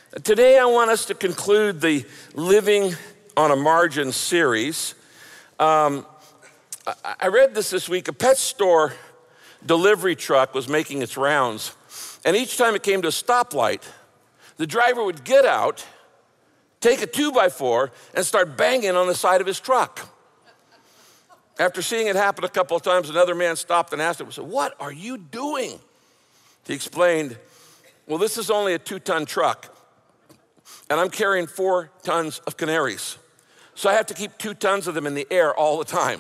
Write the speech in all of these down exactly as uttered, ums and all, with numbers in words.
Today, I want us to conclude the Living on a Margin series. Um, I, I read this this week. A pet store delivery truck was making its rounds, and each time it came to a stoplight, the driver would get out, take a two by four, and start banging on the side of his truck. After seeing it happen a couple of times, another man stopped and asked him, said, "What are you doing?" He explained, "Well, this is only a two-ton truck, and I'm carrying four tons of canaries. So I have to keep two tons of them in the air all the time."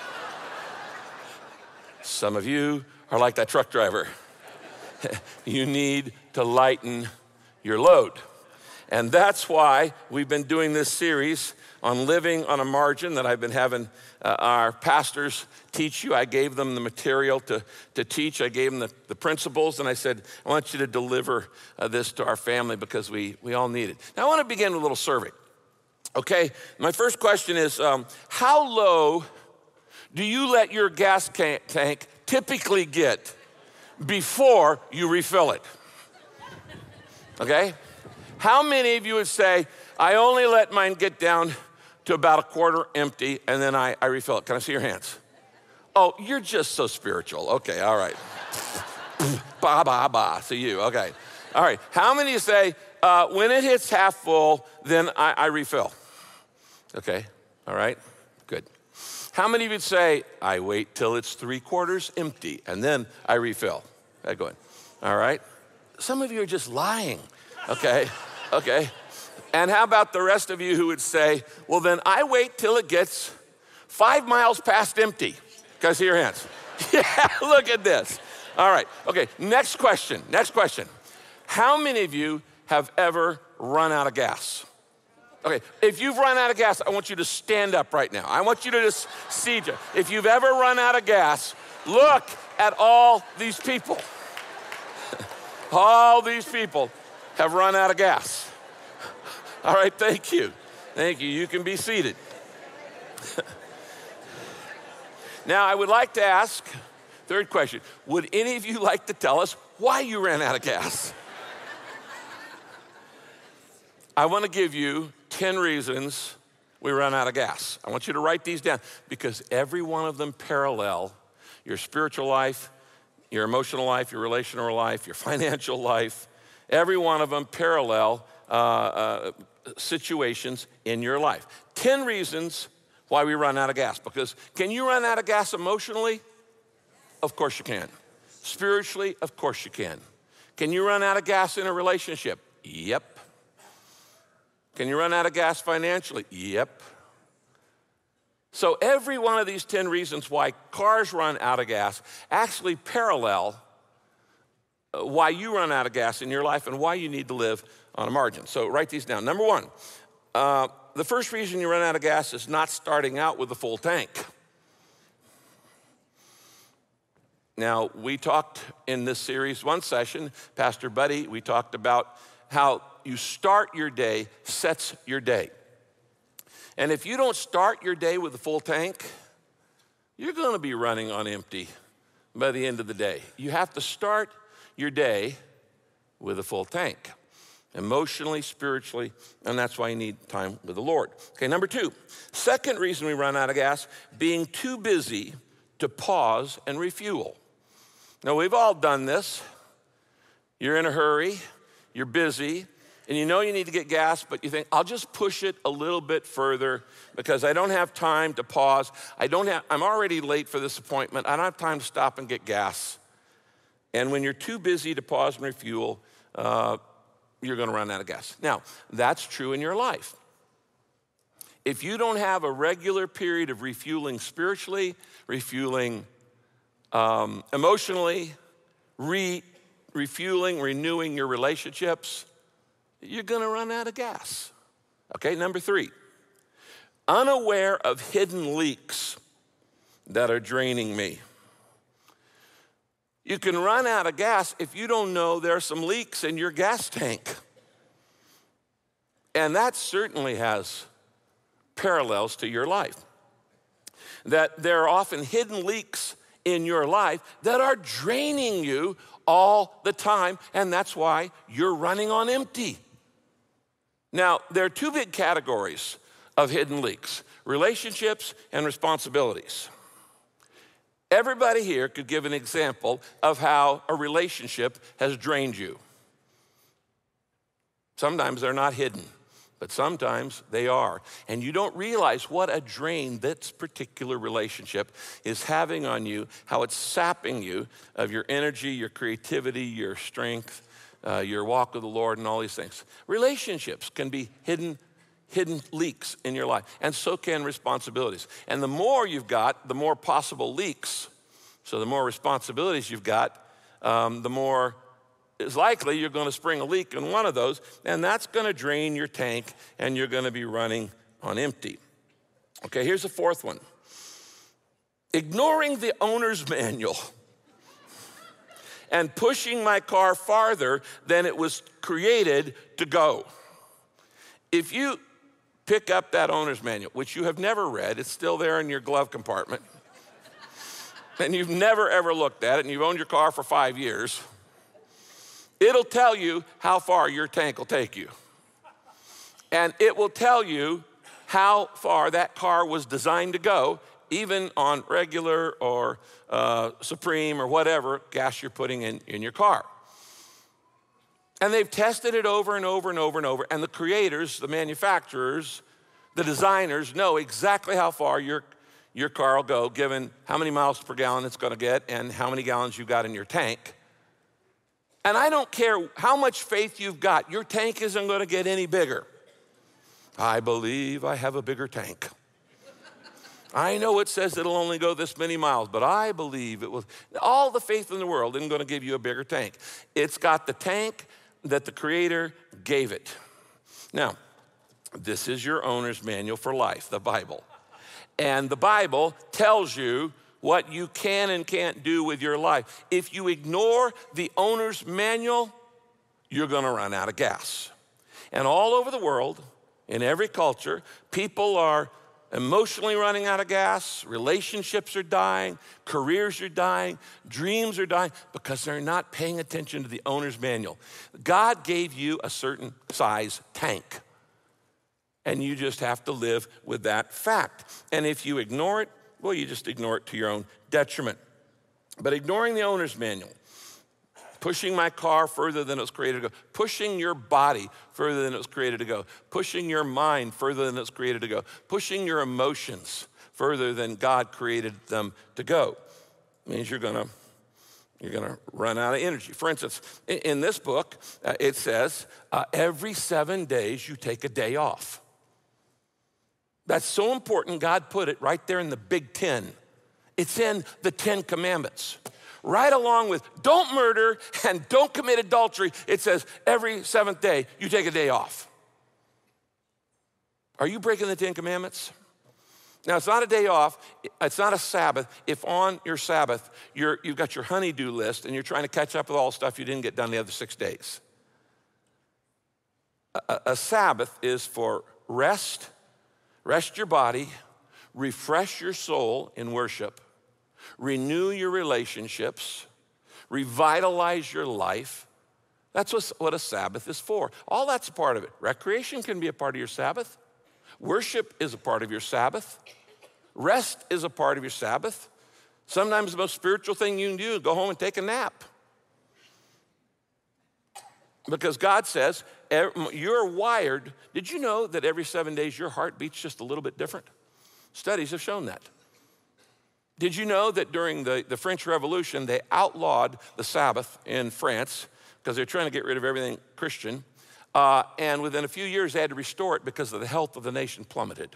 Some of you are like that truck driver. You need to lighten your load. And that's why we've been doing this series on living on a margin that I've been having uh, our pastors teach you. I gave them the material to, to teach. I gave them the, the principles, and I said, I want you to deliver uh, this to our family because we, we all need it. Now, I want to begin with a little survey. Okay, my first question is, um, how low do you let your gas can- tank typically get before you refill it? Okay? How many of you would say, I only let mine get down to about a quarter empty and then I, I refill it? Can I see your hands? Oh, you're just so spiritual. Okay, all right. Ba, ba, ba, to you, okay. All right, how many of you say, uh, when it hits half full, then I, I refill? Okay, all right, good. How many of you say, I wait till it's three quarters empty and then I refill? Okay, go ahead. All right. Some of you are just lying, okay, okay. And how about the rest of you who would say, well, then I wait till it gets five miles past empty? Can I see your hands? Yeah, look at this. All right, okay, next question, next question. How many of you have ever run out of gas? Okay, if you've run out of gas, I want you to stand up right now. I want you to just see, if you've ever run out of gas, look at all these people. All these people have run out of gas. All right, thank you. Thank you. You can be seated. Now, I would like to ask, third question, would any of you like to tell us why you ran out of gas? I want to give you ten reasons we run out of gas. I want you to write these down because every one of them parallel your spiritual life, your emotional life, your relational life, your financial life. Every one of them parallel uh, uh, situations in your life. ten reasons why we run out of gas. Because can you run out of gas emotionally? Of course you can. Spiritually? Of course you can. Can you run out of gas in a relationship? Yep. Can you run out of gas financially? Yep. So every one of these ten reasons why cars run out of gas actually parallel why you run out of gas in your life and why you need to live on a margin. So write these down. Number one, uh, the first reason you run out of gas is not starting out with a full tank. Now, we talked in this series, one session, Pastor Buddy, we talked about how you start your day sets your day. And if you don't start your day with a full tank, you're going to be running on empty by the end of the day. You have to start your day with a full tank, emotionally, spiritually, and that's why you need time with the Lord. Okay, number two, second reason we run out of gas, being too busy to pause and refuel. Now, we've all done this. You're in a hurry, you're busy, and you know you need to get gas, but you think, I'll just push it a little bit further because I don't have time to pause. I don't have, I'm already late for this appointment. I don't have time to stop and get gas. And when you're too busy to pause and refuel, uh, you're gonna run out of gas. Now, that's true in your life. If you don't have a regular period of refueling spiritually, refueling um, emotionally, re refueling, renewing your relationships, you're gonna run out of gas. Okay, number three, unaware of hidden leaks that are draining me. You can run out of gas if you don't know there are some leaks in your gas tank. And that certainly has parallels to your life. That there are often hidden leaks in your life that are draining you all the time, and that's why you're running on empty. Now, there are two big categories of hidden leaks: relationships and responsibilities. Everybody here could give an example of how a relationship has drained you. Sometimes they're not hidden, but sometimes they are. And you don't realize what a drain this particular relationship is having on you, how it's sapping you of your energy, your creativity, your strength, uh, your walk with the Lord, and all these things. Relationships can be hidden hidden leaks in your life, and so can responsibilities. And the more you've got, the more possible leaks. So the more responsibilities you've got, um, the more is likely you're going to spring a leak in one of those, and that's going to drain your tank, and you're going to be running on empty. Okay, here's the fourth one. Ignoring the owner's manual and pushing my car farther than it was created to go. If you pick up that owner's manual, which you have never read, it's still there in your glove compartment, and you've never ever looked at it, and you've owned your car for five years, it'll tell you how far your tank will take you. And it will tell you how far that car was designed to go, even on regular or uh, Supreme or whatever gas you're putting in, in your car. And they've tested it over and over and over and over, and the creators, the manufacturers, the designers know exactly how far your, your car will go, given how many miles per gallon it's gonna get and how many gallons you've got in your tank. And I don't care how much faith you've got, your tank isn't gonna get any bigger. I believe I have a bigger tank. I know it says it'll only go this many miles, but I believe it will. All the faith in the world isn't gonna give you a bigger tank. It's got the tank that the Creator gave it. Now, this is your owner's manual for life, the Bible. And the Bible tells you what you can and can't do with your life. If you ignore the owner's manual, you're gonna run out of gas. And all over the world, in every culture, people are emotionally running out of gas, relationships are dying, careers are dying, dreams are dying, because they're not paying attention to the owner's manual. God gave you a certain size tank, and you just have to live with that fact. And if you ignore it, well, you just ignore it to your own detriment. But ignoring the owner's manual, pushing my car further than it was created to go, pushing your body further than it was created to go, pushing your mind further than it was created to go, pushing your emotions further than God created them to go, means you're gonna, you're gonna run out of energy. For instance, in this book, uh, it says, uh, every seven days you take a day off. That's so important, God put it right there in the Big Ten. It's in the Ten Commandments. Right along with don't murder and don't commit adultery, it says every seventh day you take a day off. Are you breaking the Ten Commandments? Now, it's not a day off, it's not a Sabbath. If on your Sabbath, you're, you've got your honey-do list and you're trying to catch up with all the stuff you didn't get done the other six days. A, a Sabbath is for rest, rest your body, refresh your soul in worship, renew your relationships, revitalize your life. That's what a Sabbath is for. All that's a part of it. Recreation can be a part of your Sabbath. Worship is a part of your Sabbath. Rest is a part of your Sabbath. Sometimes the most spiritual thing you can do is go home and take a nap. Because God says, you're wired. Did you know that every seven days your heart beats just a little bit different? Studies have shown that. Did you know that during the, the French Revolution, they outlawed the Sabbath in France because they're trying to get rid of everything Christian, uh, and within a few years, they had to restore it because of the health of the nation plummeted.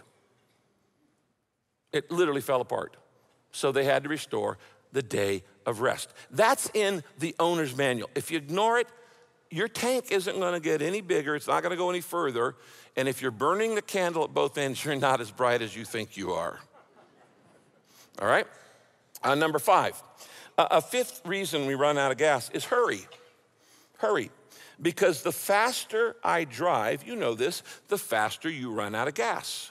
It literally fell apart. So they had to restore the day of rest. That's in the owner's manual. If you ignore it, your tank isn't gonna get any bigger, it's not gonna go any further, and if you're burning the candle at both ends, you're not as bright as you think you are. All right? Uh, number five, uh, a fifth reason we run out of gas is hurry. Hurry. Because the faster I drive, you know this, the faster you run out of gas.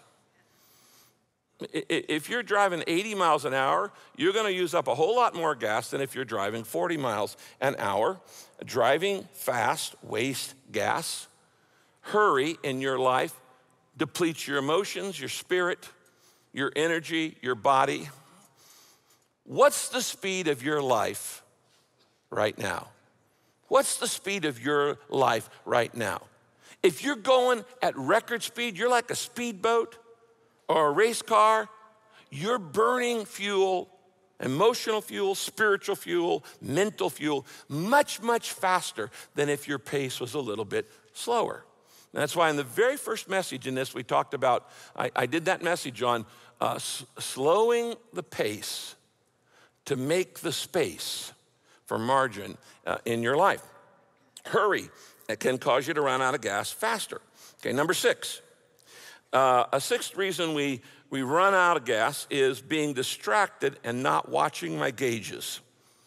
If you're driving eighty miles an hour, you're gonna use up a whole lot more gas than if you're driving forty miles an hour. Driving fast wastes gas. Hurry in your life depletes your emotions, your spirit, your energy, your body. What's the speed of your life right now? What's the speed of your life right now? If you're going at record speed, you're like a speedboat or a race car, you're burning fuel, emotional fuel, spiritual fuel, mental fuel, much, much faster than if your pace was a little bit slower. And that's why in the very first message in this, we talked about, I, I did that message on uh, s- slowing the pace to make the space for margin uh, in your life. Hurry. It can cause you to run out of gas faster. Okay, number six. Uh, a sixth reason we, we run out of gas is being distracted and not watching my gauges.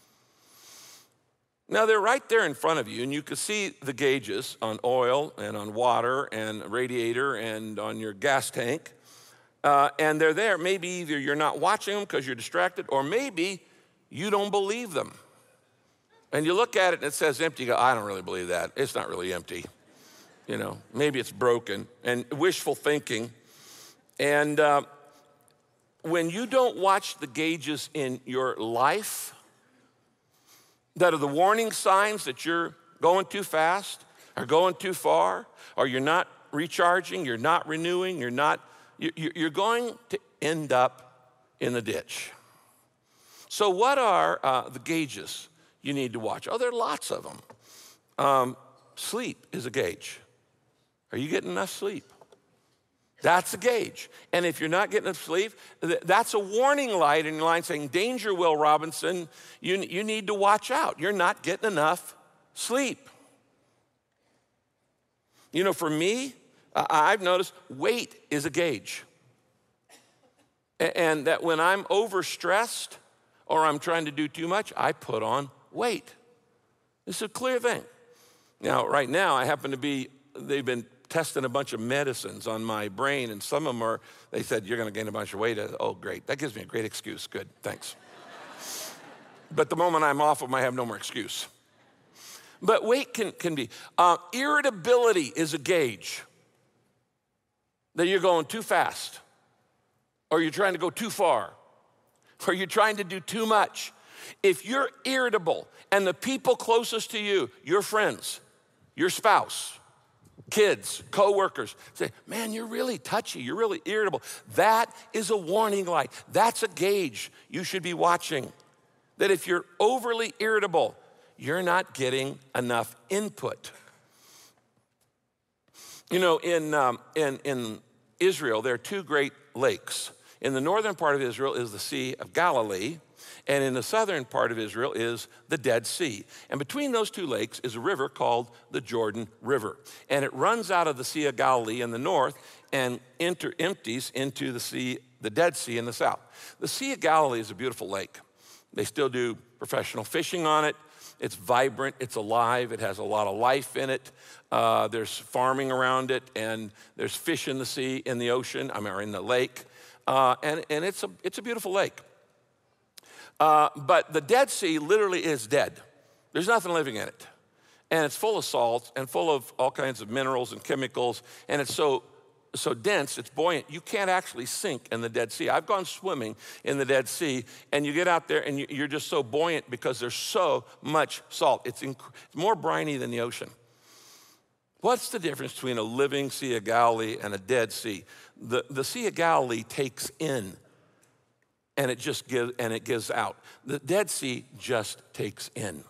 Now, they're right there in front of you, and you can see the gauges on oil and on water and radiator and on your gas tank. Uh, and they're there. Maybe either you're not watching them because you're distracted, or maybe you don't believe them. And you look at it and it says empty, you go, I don't really believe that. It's not really empty. You know, maybe it's broken, and wishful thinking. And uh, when you don't watch the gauges in your life that are the warning signs that you're going too fast or going too far, or you're not recharging, you're not renewing, you're not, you're going to end up in the ditch. So what are uh, the gauges you need to watch? Oh, there are lots of them. Um, sleep is a gauge. Are you getting enough sleep? That's a gauge. And if you're not getting enough sleep, that's a warning light in your line saying, danger, Will Robinson, you, you need to watch out. You're not getting enough sleep. You know, for me, I've noticed weight is a gauge. And that when I'm overstressed or I'm trying to do too much, I put on weight. It's a clear thing. Now, right now, I happen to be, they've been testing a bunch of medicines on my brain, and some of them are, they said, you're gonna gain a bunch of weight. Oh, great, that gives me a great excuse. Good, thanks. But the moment I'm off of them, I have no more excuse. But weight can, can be, uh, irritability is a gauge that you're going too fast, or you're trying to go too far, or you're trying to do too much. If you're irritable and the people closest to you, your friends, your spouse, kids, coworkers, say, man, you're really touchy, you're really irritable. That is a warning light. That's a gauge you should be watching. That if you're overly irritable, you're not getting enough input. You know, in, um, in, in Israel, there are two great lakes. In the northern part of Israel is the Sea of Galilee, and in the southern part of Israel is the Dead Sea. And between those two lakes is a river called the Jordan River. And it runs out of the Sea of Galilee in the north and enter, empties into the sea, the Dead Sea in the south. The Sea of Galilee is a beautiful lake. They still do professional fishing on it. It's vibrant, it's alive, it has a lot of life in it. Uh, there's farming around it, and there's fish in the sea, in the ocean, I mean, or in the lake. Uh, and and it's, a, it's a beautiful lake. Uh, but the Dead Sea literally is dead. There's nothing living in it. And it's full of salt and full of all kinds of minerals and chemicals, and it's so so dense, it's buoyant, you can't actually sink in the Dead Sea. I've gone swimming in the Dead Sea, and you get out there and you're just so buoyant because there's so much salt. It's, inc- it's more briny than the ocean. What's the difference between a living Sea of Galilee and a dead sea? The, the Sea of Galilee takes in, and it just gives, and it gives out. The Dead Sea just takes in.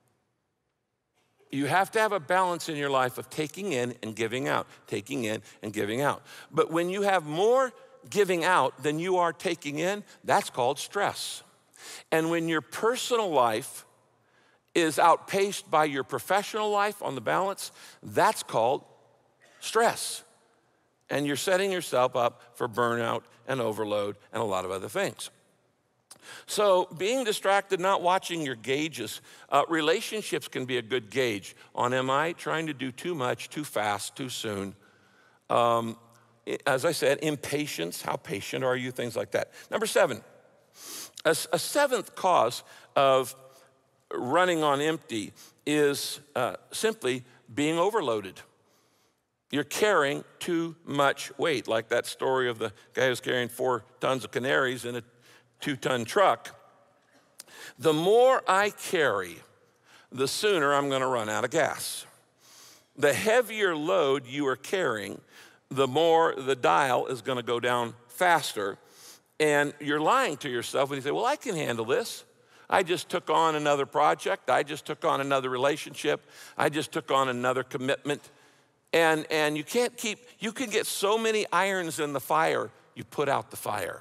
You have to have a balance in your life of taking in and giving out, taking in and giving out. But when you have more giving out than you are taking in, that's called stress. And when your personal life is outpaced by your professional life on the balance, that's called stress. And you're setting yourself up for burnout and overload and a lot of other things. So being distracted, not watching your gauges, uh, relationships can be a good gauge on, am I trying to do too much, too fast, too soon? Um, as I said, impatience, how patient are you, things like that. Number seven, a, a seventh cause of running on empty is uh, simply being overloaded. You're carrying too much weight, like that story of the guy who's carrying four tons of canaries in a two-ton truck. The more I carry, the sooner I'm going to run out of gas. The heavier load you are carrying, the more the dial is going to go down faster. And you're lying to yourself when you say, well, I can handle this. I just took on another project. I just took on another relationship. I just took on another commitment. And, and you can't keep, you can get so many irons in the fire, you put out the fire.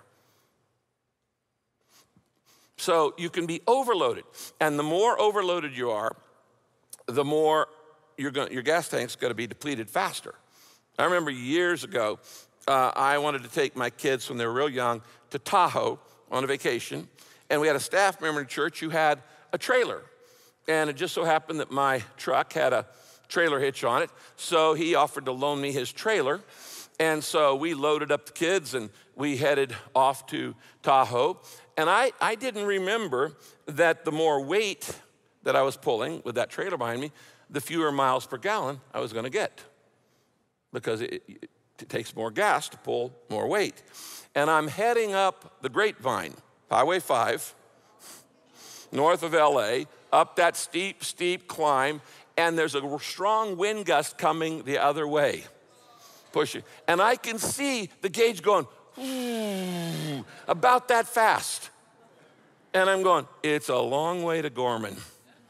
So you can be overloaded. And the more overloaded you are, the more you're going, your gas tank's going to be depleted faster. I remember years ago, uh, I wanted to take my kids when they were real young to Tahoe on a vacation. And we had a staff member in church who had a trailer. And it just so happened that my truck had a trailer hitch on it. So he offered to loan me his trailer. And so we loaded up the kids and we headed off to Tahoe. And I, I didn't remember that the more weight that I was pulling with that trailer behind me, the fewer miles per gallon I was going to get. Because it, it, it takes more gas to pull more weight. And I'm heading up the Grapevine, Highway five, north of L A, up that steep, steep climb, and there's a strong wind gust coming the other way, pushing. And I can see the gauge going, ooh, about that fast. And I'm going, it's a long way to Gorman,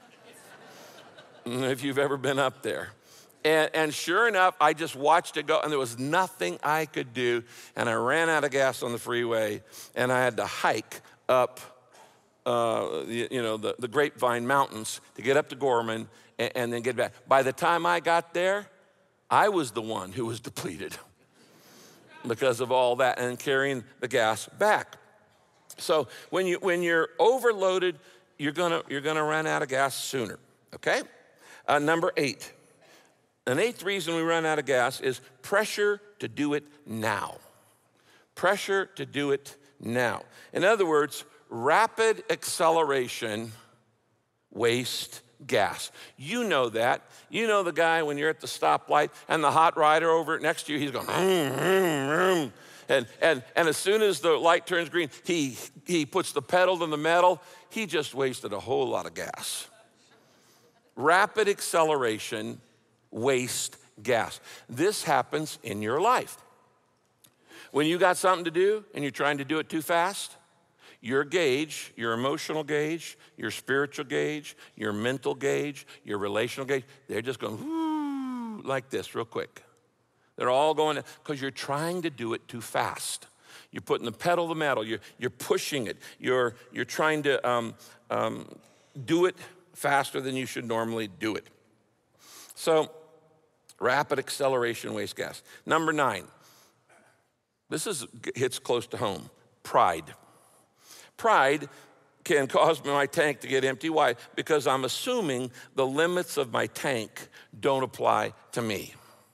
if you've ever been up there. And, and sure enough, I just watched it go, and there was nothing I could do. And I ran out of gas on the freeway, and I had to hike up, uh, you, you know, the, the Grapevine Mountains to get up to Gorman and, and then get back. By the time I got there, I was the one who was depleted because of all that and carrying the gas back. So when you when you're overloaded, you're gonna you're gonna run out of gas sooner. Okay. Uh, number eight. An eighth reason we run out of gas is pressure to do it now. Pressure to do it now. In other words, rapid acceleration wastes gas. You know that. You know the guy when you're at the stoplight and the hot rider over next to you, he's going, mm, mm, mm. And, and, and as soon as the light turns green, he, he puts the pedal to the metal. He just wasted a whole lot of gas. Rapid acceleration waste gas. This happens in your life. When you got something to do and you're trying to do it too fast, your gauge, your emotional gauge, your spiritual gauge, your mental gauge, your relational gauge, they're just going whoo, like this real quick. They're all going because you're trying to do it too fast. You're putting the pedal to the metal. You're, you're pushing it. You're, you're trying to um, um, do it faster than you should normally do it. So, rapid acceleration wastes gas. Number nine, this is hits close to home, pride. Pride can cause my tank to get empty. Why? Because I'm assuming the limits of my tank don't apply to me.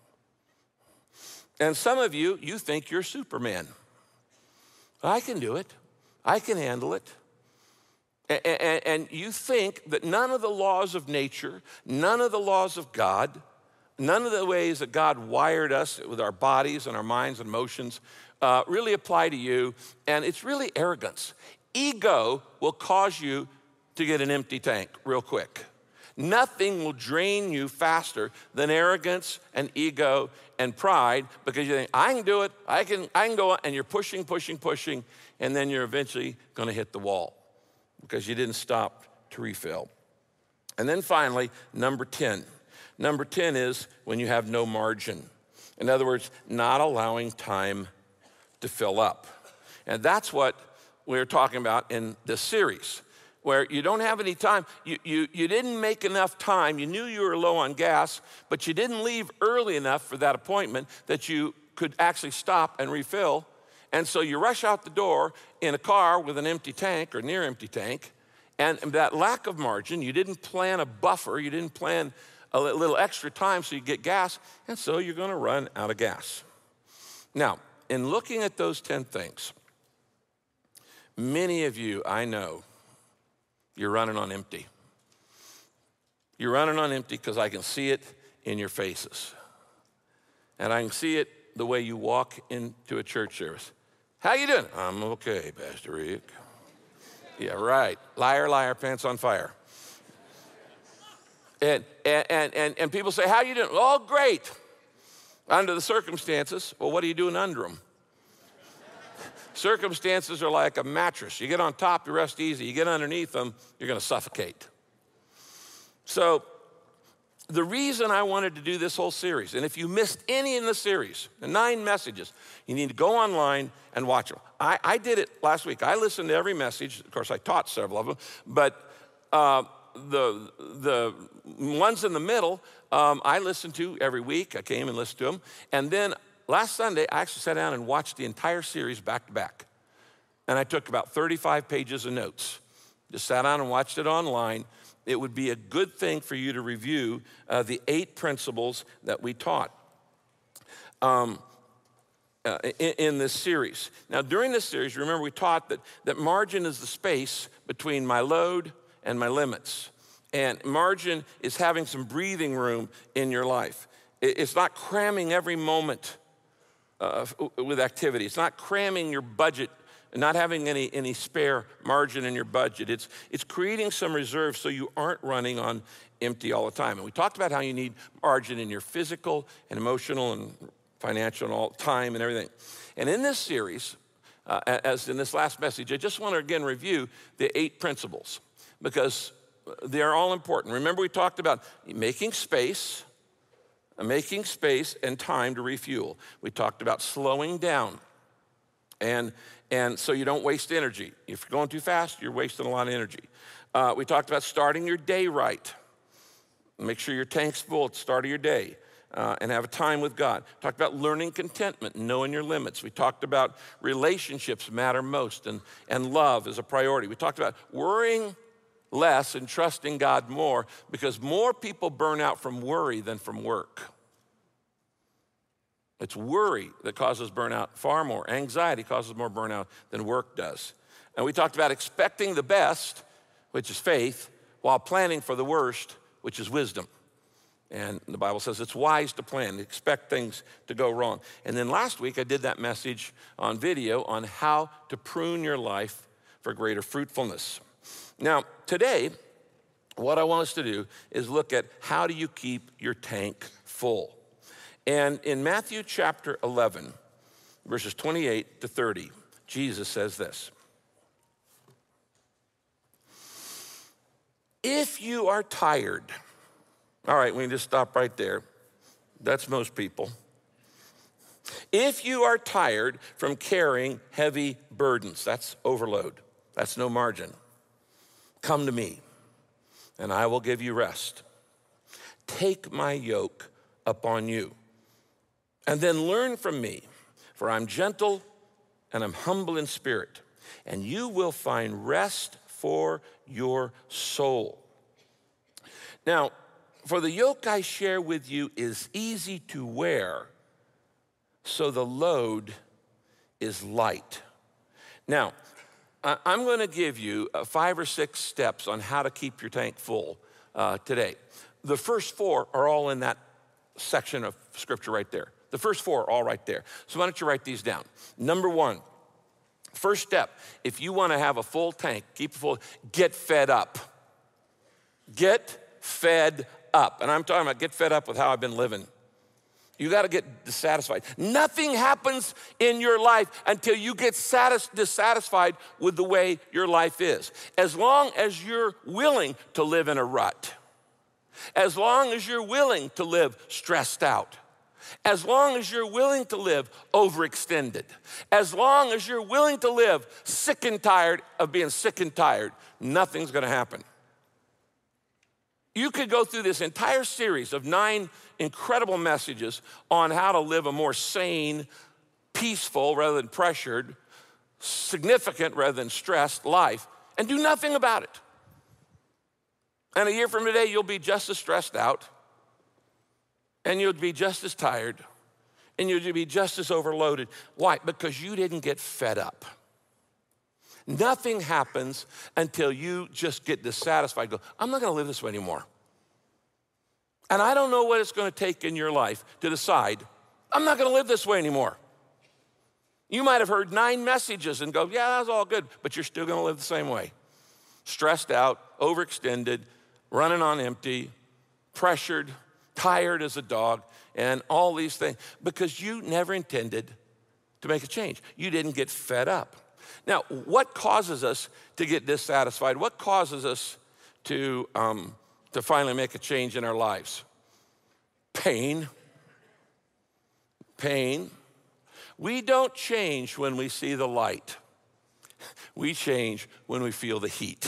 And some of you, you think you're Superman. I can do it. I can handle it. And you think that none of the laws of nature, none of the laws of God, none of the ways that God wired us with our bodies and our minds and emotions uh, really apply to you. And it's really arrogance. Ego will cause you to get an empty tank real quick. Nothing will drain you faster than arrogance and ego and pride because you think, I can do it, I can, I can go on, and you're pushing, pushing, pushing, and then you're eventually gonna hit the wall because you didn't stop to refill. And then finally, number ten. Number ten is when you have no margin. In other words, not allowing time to fill up. And that's what we're talking about in this series, where you don't have any time. You, you, you didn't make enough time. You knew you were low on gas, but you didn't leave early enough for that appointment that you could actually stop and refill. And so you rush out the door in a car with an empty tank or near empty tank. And that lack of margin, you didn't plan a buffer. You didn't plan a little extra time so you get gas. And so you're going to run out of gas. Now, in looking at those ten things, many of you, I know, you're running on empty. You're running on empty because I can see it in your faces. And I can see it the way you walk into a church service. How you doing? I'm okay, Pastor Rick. Yeah, right. Liar, liar, pants on fire. And, and, and, and people say, how you doing? Oh, great. Under the circumstances. Well, what are you doing under them? Circumstances are like a mattress. You get on top, you rest easy. You get underneath them, you're going to suffocate. So the reason I wanted to do this whole series, and if you missed any in the series, the nine messages, you need to go online and watch them. I, I did it last week. I listened to every message. Of course, I taught several of them. But uh, the, the ones in the middle, um, I listened to every week. I came and listened to them. And then last Sunday, I actually sat down and watched the entire series back to back. And I took about thirty-five pages of notes. Just sat down and watched it online. It would be a good thing for you to review uh, the eight principles that we taught um, uh, in, in this series. Now, during this series, remember we taught that, that margin is the space between my load and my limits. And margin is having some breathing room in your life. It, it's not cramming every moment uh, with activity. It's not cramming your budget and not having any, any spare margin in your budget. It's, it's creating some reserve so you aren't running on empty all the time. And we talked about how you need margin in your physical and emotional and financial and all time and everything. And in this series, uh, as in this last message, I just want to again review the eight principles because they are all important. Remember we talked about making space, making space and time to refuel. We talked about slowing down. And, and so you don't waste energy. If you're going too fast, you're wasting a lot of energy. Uh, we talked about starting your day right. Make sure your tank's full at the start of your day uh, and have a time with God. Talked about learning contentment and knowing your limits. We talked about relationships matter most and, and love is a priority. We talked about worrying less and trusting God more because more people burn out from worry than from work. It's worry that causes burnout far more. Anxiety causes more burnout than work does. And we talked about expecting the best, which is faith, while planning for the worst, which is wisdom. And the Bible says it's wise to plan, expect things to go wrong. And then last week I did that message on video on how to prune your life for greater fruitfulness. Now, today, what I want us to do is look at how do you keep your tank full. And in Matthew chapter eleven, verses twenty-eight to thirty, Jesus says this. If you are tired, all right, we can just stop right there. That's most people. If you are tired from carrying heavy burdens, that's overload, that's no margin. Come to me, and I will give you rest. Take my yoke upon you. And then learn from me, for I'm gentle and I'm humble in spirit, and you will find rest for your soul. Now, for the yoke I share with you is easy to wear, so the load is light. Now, I'm going to give you five or six steps on how to keep your tank full uh, today. The first four are all in that section of scripture right there. The first four are all right there. So why don't you write these down? Number one, first step, if you want to have a full tank, keep it full, get fed up. Get fed up. And I'm talking about get fed up with how I've been living. You got to get dissatisfied. Nothing happens in your life until you get satis- dissatisfied with the way your life is. As long as you're willing to live in a rut, as long as you're willing to live stressed out, as long as you're willing to live overextended, as long as you're willing to live sick and tired of being sick and tired, nothing's going to happen. You could go through this entire series of nine incredible messages on how to live a more sane, peaceful rather than pressured, significant rather than stressed life and do nothing about it. And a year from today, you'll be just as stressed out, and you'll be just as tired, and you'll be just as overloaded. Why? Because you didn't get fed up. Nothing happens until you just get dissatisfied. Go, I'm not going to live this way anymore. And I don't know what it's going to take in your life to decide, I'm not going to live this way anymore. You might have heard nine messages and go, yeah, that's all good, but you're still going to live the same way. Stressed out, overextended, running on empty, pressured, tired as a dog, and all these things because you never intended to make a change. You didn't get fed up. Now, what causes us to get dissatisfied? What causes us to, um, to finally make a change in our lives? Pain. Pain. We don't change when we see the light. We change when we feel the heat.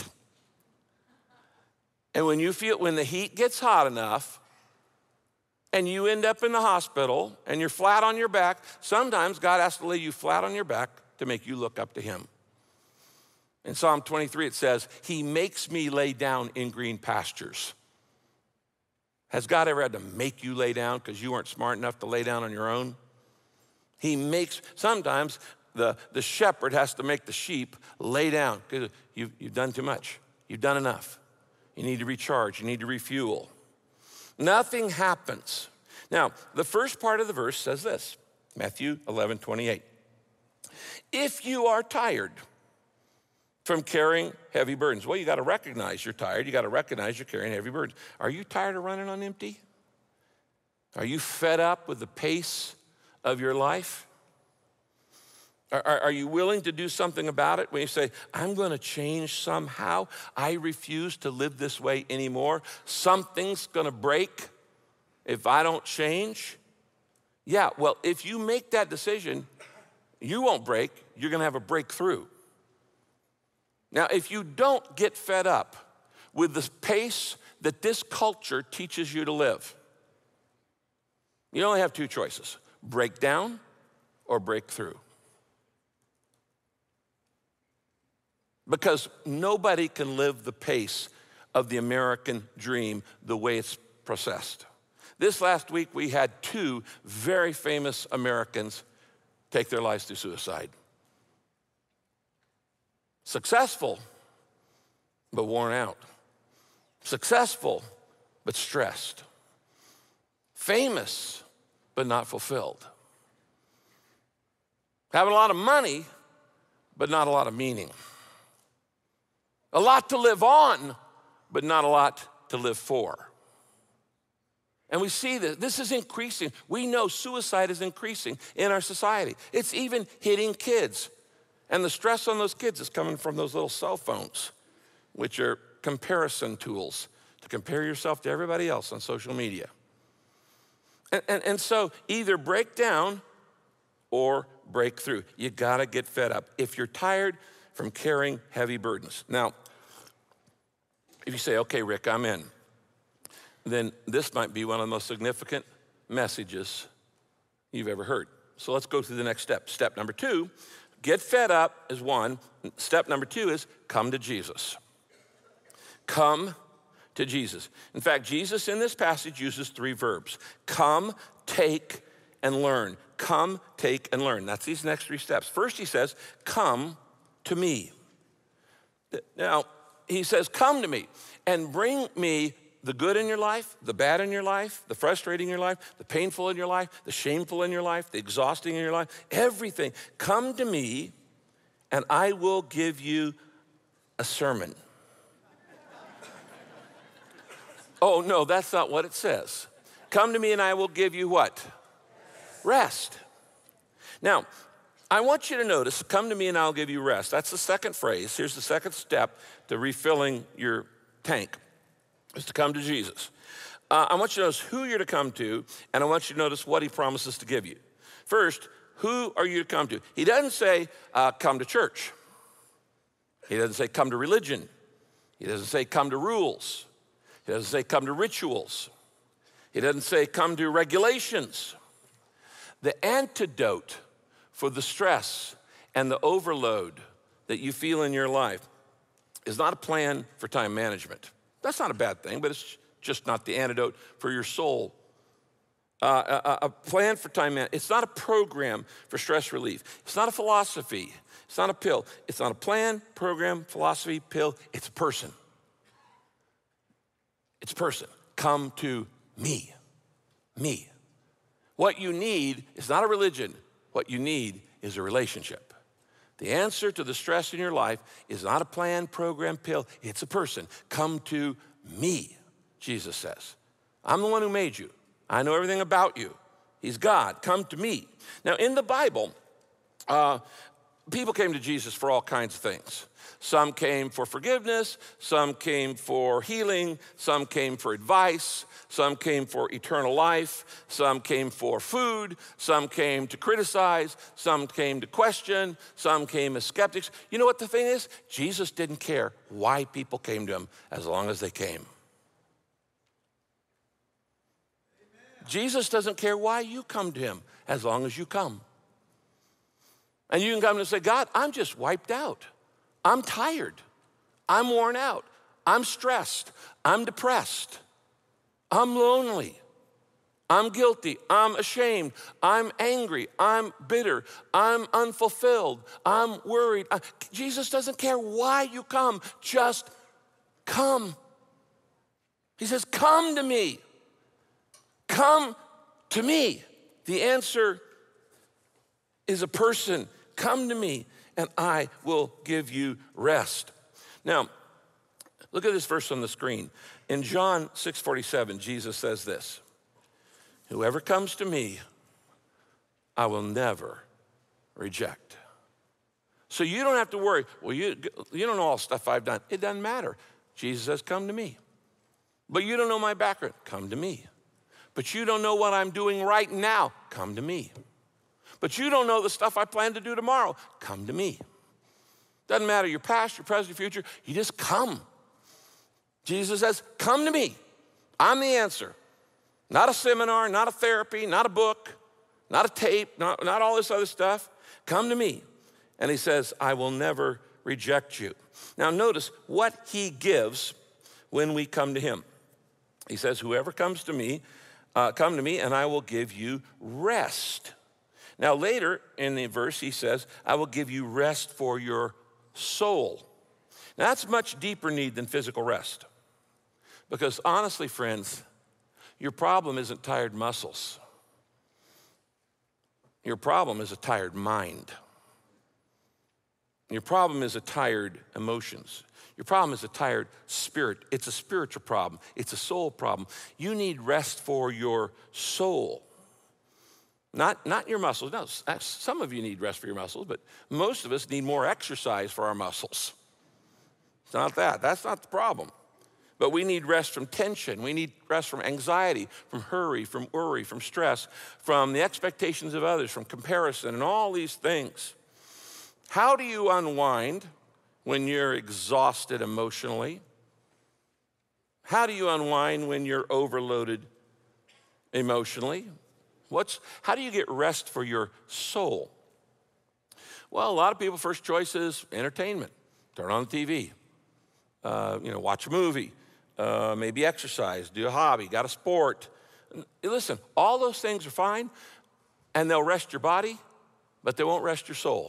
And when you feel, when the heat gets hot enough and you end up in the hospital and you're flat on your back, sometimes God has to lay you flat on your back to make you look up to him. In Psalm twenty-three, it says, he makes me lay down in green pastures. Has God ever had to make you lay down because you weren't smart enough to lay down on your own? He makes, sometimes the, the shepherd has to make the sheep lay down because you've, you've done too much. You've done enough. You need to recharge. You need to refuel. Nothing happens. Now, the first part of the verse says this, Matthew eleven twenty-eight. If you are tired from carrying heavy burdens, well, you got to recognize you're tired. You got to recognize you're carrying heavy burdens. Are you tired of running on empty? Are you fed up with the pace of your life? Are, are, are you willing to do something about it when you say, I'm going to change somehow? I refuse to live this way anymore. Something's going to break if I don't change. Yeah, well, if you make that decision, you won't break. You're going to have a breakthrough. Now, if you don't get fed up with the pace that this culture teaches you to live, you only have two choices. Break down or break through. Because nobody can live the pace of the American dream the way it's processed. This last week, we had two very famous Americans take their lives through suicide. Successful, but worn out. Successful, but stressed. Famous, but not fulfilled. Having a lot of money, but not a lot of meaning. A lot to live on, but not a lot to live for. And we see that this is increasing. We know suicide is increasing in our society. It's even hitting kids. And the stress on those kids is coming from those little cell phones, which are comparison tools to compare yourself to everybody else on social media. And, and, and so either break down or break through. You gotta get fed up if you're tired from carrying heavy burdens. Now, if you say, okay, Rick, I'm in, then this might be one of the most significant messages you've ever heard. So let's go through the next step. Step number two, get fed up is one. Step number two is come to Jesus. Come to Jesus. In fact, Jesus in this passage uses three verbs. Come, take, and learn. Come, take, and learn. That's these next three steps. First, he says, come to me. Now, he says, come to me and bring me the good in your life, the bad in your life, the frustrating in your life, the painful in your life, the shameful in your life, the exhausting in your life, everything. Come to me and I will give you a sermon. Oh, no, that's not what it says. Come to me and I will give you what? Rest. Now, I want you to notice, come to me and I'll give you rest. That's the second phrase. Here's the second step to refilling your tank, is to come to Jesus. Uh, I want you to notice who you're to come to, and I want you to notice what he promises to give you. First, who are you to come to? He doesn't say, uh, come to church. He doesn't say, come to religion. He doesn't say, come to rules. He doesn't say, come to rituals. He doesn't say, come to regulations. The antidote for the stress and the overload that you feel in your life is not a plan for time management. That's not a bad thing, but it's just not the antidote for your soul. Uh, a, a plan for time management. It's not a program for stress relief. It's not a philosophy. It's not a pill. It's not a plan, program, philosophy, pill. It's a person. It's a person. Come to me. Me. What you need is not a religion. What you need is a relationship. The answer to the stress in your life is not a plan, program, pill. It's a person. Come to me, Jesus says. I'm the one who made you. I know everything about you. He's God. Come to me. Now, in the Bible, uh, people came to Jesus for all kinds of things. Some came for forgiveness. Some came for healing. Some came for advice. Some came for eternal life. Some came for food. Some came to criticize. Some came to question. Some came as skeptics. You know what the thing is? Jesus didn't care why people came to him as long as they came. Jesus doesn't care why you come to him as long as you come. And you can come and say, God, I'm just wiped out. I'm tired. I'm worn out. I'm stressed. I'm depressed. I'm lonely. I'm guilty. I'm ashamed. I'm angry. I'm bitter. I'm unfulfilled. I'm worried. I, Jesus doesn't care why you come. Just come. He says, come to me. Come to me. The answer is a person. Come to me, and I will give you rest. Now, look at this verse on the screen. In John six forty-seven, Jesus says this, whoever comes to me, I will never reject. So you don't have to worry, well, you, you don't know all the stuff I've done. It doesn't matter. Jesus says, come to me. But you don't know my background. Come to me. But you don't know what I'm doing right now. Come to me. But you don't know the stuff I plan to do tomorrow. Come to me. Doesn't matter your past, your present, your future. You just come. Jesus says, come to me. I'm the answer. Not a seminar, not a therapy, not a book, not a tape, not, not all this other stuff. Come to me. And he says, I will never reject you. Now notice what he gives when we come to him. He says, whoever comes to me, uh, come to me and I will give you rest. Now later in the verse he says, I will give you rest for your soul. Now that's much deeper need than physical rest. Because honestly, friends, your problem isn't tired muscles. Your problem is a tired mind. Your problem is a tired emotions. Your problem is a tired spirit. It's a spiritual problem. It's a soul problem. You need rest for your soul. Not, not your muscles. No, some of you need rest for your muscles, but most of us need more exercise for our muscles. It's not that. That's not the problem. But we need rest from tension. We need rest from anxiety, from hurry, from worry, from stress, from the expectations of others, from comparison, and all these things. How do you unwind when you're exhausted emotionally? How do you unwind when you're overloaded emotionally? What's, how do you get rest for your soul? Well, a lot of people, first choice is entertainment. Turn on the T V, uh, you know, watch a movie, uh, maybe exercise, do a hobby, got a sport. Listen, all those things are fine, and they'll rest your body, but they won't rest your soul.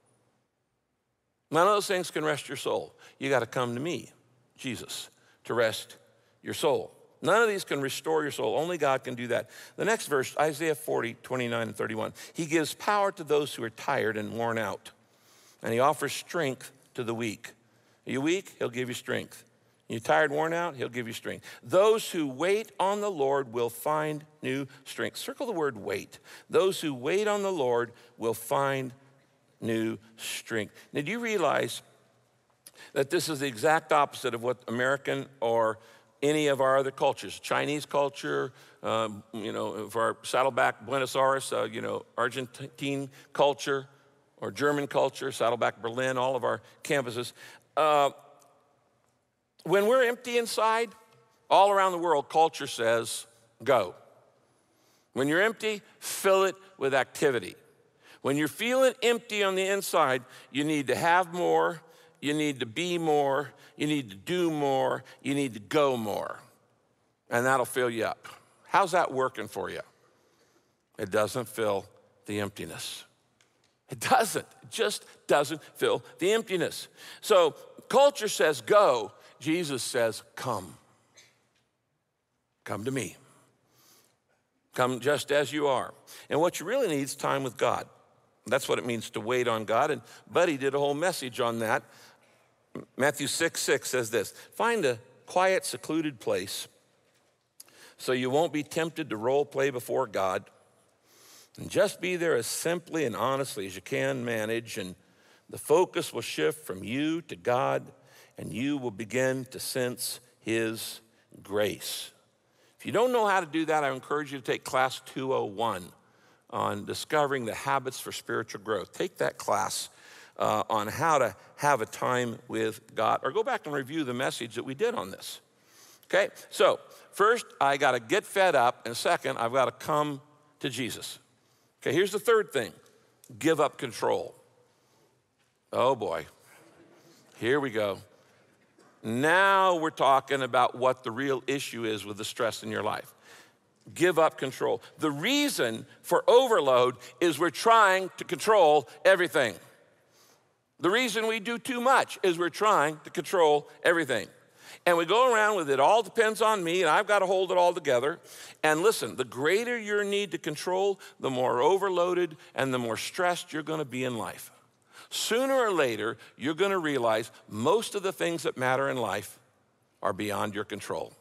None of those things can rest your soul. You got to come to me, Jesus, to rest your soul. None of these can restore your soul. Only God can do that. The next verse, Isaiah forty, twenty-nine and thirty-one. He gives power to those who are tired and worn out, and he offers strength to the weak. Are you weak? He'll give you strength. Are you tired, worn out? He'll give you strength. Those who wait on the Lord will find new strength. Circle the word wait. Those who wait on the Lord will find new strength. Now, do you realize that this is the exact opposite of what American or any of our other cultures, Chinese culture, um, you know, for our Saddleback Buenos Aires, uh, you know, Argentine culture, or German culture, Saddleback Berlin, all of our campuses. Uh, when we're empty inside, all around the world, culture says, go. When you're empty, fill it with activity. When you're feeling empty on the inside, you need to have more, you need to be more, you need to do more, you need to go more. And that'll fill you up. How's that working for you? It doesn't fill the emptiness. It doesn't. It just doesn't fill the emptiness. So culture says go. Jesus says come. Come to me. Come just as you are. And what you really need is time with God. That's what it means to wait on God. And Buddy did a whole message on that. Matthew six six says this: find a quiet, secluded place so you won't be tempted to role play before God. And just be there as simply and honestly as you can manage, and the focus will shift from you to God, and you will begin to sense his grace. If you don't know how to do that, I encourage you to take class two oh one on discovering the habits for spiritual growth. Take that class uh, on how to have a time with God, or go back and review the message that we did on this. Okay, so first, I got to get fed up, and second, I've got to come to Jesus. Okay, here's the third thing: give up control. Oh boy, here we go. Now we're talking about what the real issue is with the stress in your life. Give up control. The reason for overload is we're trying to control everything. The reason we do too much is we're trying to control everything. And we go around with it all depends on me, and I've got to hold it all together. And listen, the greater your need to control, the more overloaded and the more stressed you're going to be in life. Sooner or later, you're going to realize most of the things that matter in life are beyond your control.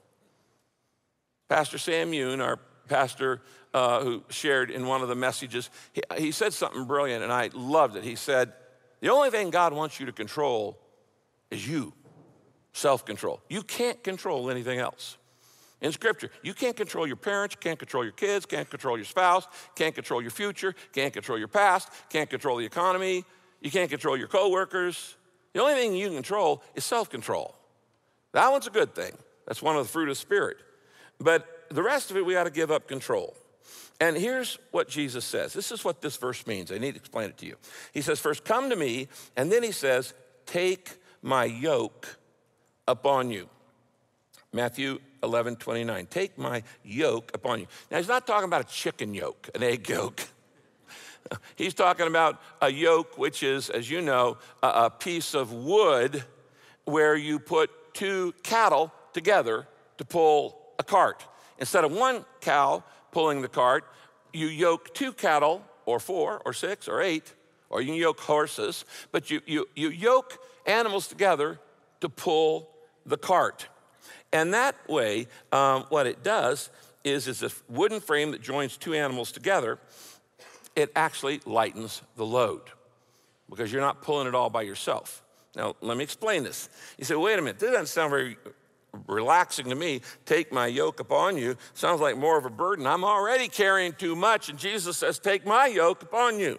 Pastor Sam Yoon, our pastor uh, who shared in one of the messages, he, he said something brilliant, and I loved it. He said, the only thing God wants you to control is you. Self-control. You can't control anything else. In Scripture, you can't control your parents, can't control your kids, can't control your spouse, can't control your future, can't control your past, can't control the economy, you can't control your coworkers. The only thing you can control is self-control. That one's a good thing. That's one of the fruit of the Spirit. But the rest of it, we got to give up control. And here's what Jesus says. This is what this verse means. I need to explain it to you. He says, first, come to me, and then he says, take my yoke upon you. Matthew eleven twenty-nine. Take my yoke upon you. Now, he's not talking about a chicken yoke, an egg yolk. He's talking about a yoke, which is, as you know, a, a piece of wood where you put two cattle together to pull a cart. Instead of one cow pulling the cart, you yoke two cattle, or four, or six, or eight, or you can yoke horses, but you, you, you yoke animals together to pull the cart. And that way, um, what it does is it's a wooden frame that joins two animals together. It actually lightens the load because you're not pulling it all by yourself. Now, let me explain this. You say, wait a minute, this doesn't sound very relaxing to me. Take my yoke upon you. Sounds like more of a burden. I'm already carrying too much, and Jesus says, take my yoke upon you.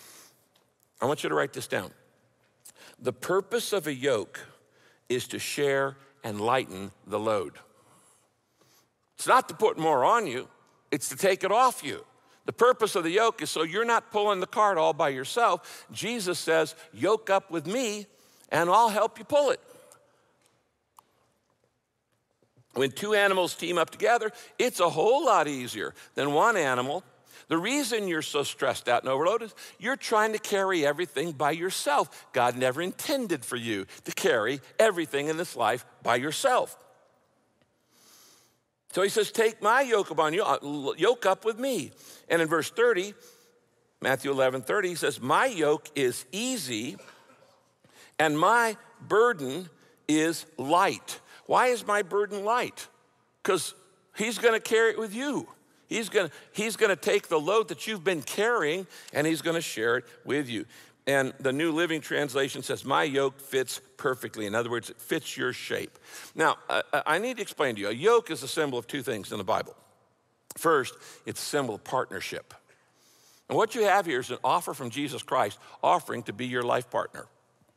I want you to write this down. The purpose of a yoke is to share and lighten the load. It's not to put more on you, it's to take it off you. The purpose of the yoke is so you're not pulling the cart all by yourself. Jesus says, yoke up with me and I'll help you pull it. When two animals team up together, it's a whole lot easier than one animal. The reason you're so stressed out and overloaded is you're trying to carry everything by yourself. God never intended for you to carry everything in this life by yourself. So he says, take my yoke upon you, yoke up with me. And in verse thirty, Matthew eleven thirty, he says, my yoke is easy and my burden is light. Why is my burden light? Because he's gonna carry it with you. He's gonna, he's gonna take the load that you've been carrying and he's gonna share it with you. And the New Living Translation says, my yoke fits perfectly. In other words, it fits your shape. Now, uh, I need to explain to you, a yoke is a symbol of two things in the Bible. First, it's a symbol of partnership. And what you have here is an offer from Jesus Christ offering to be your life partner.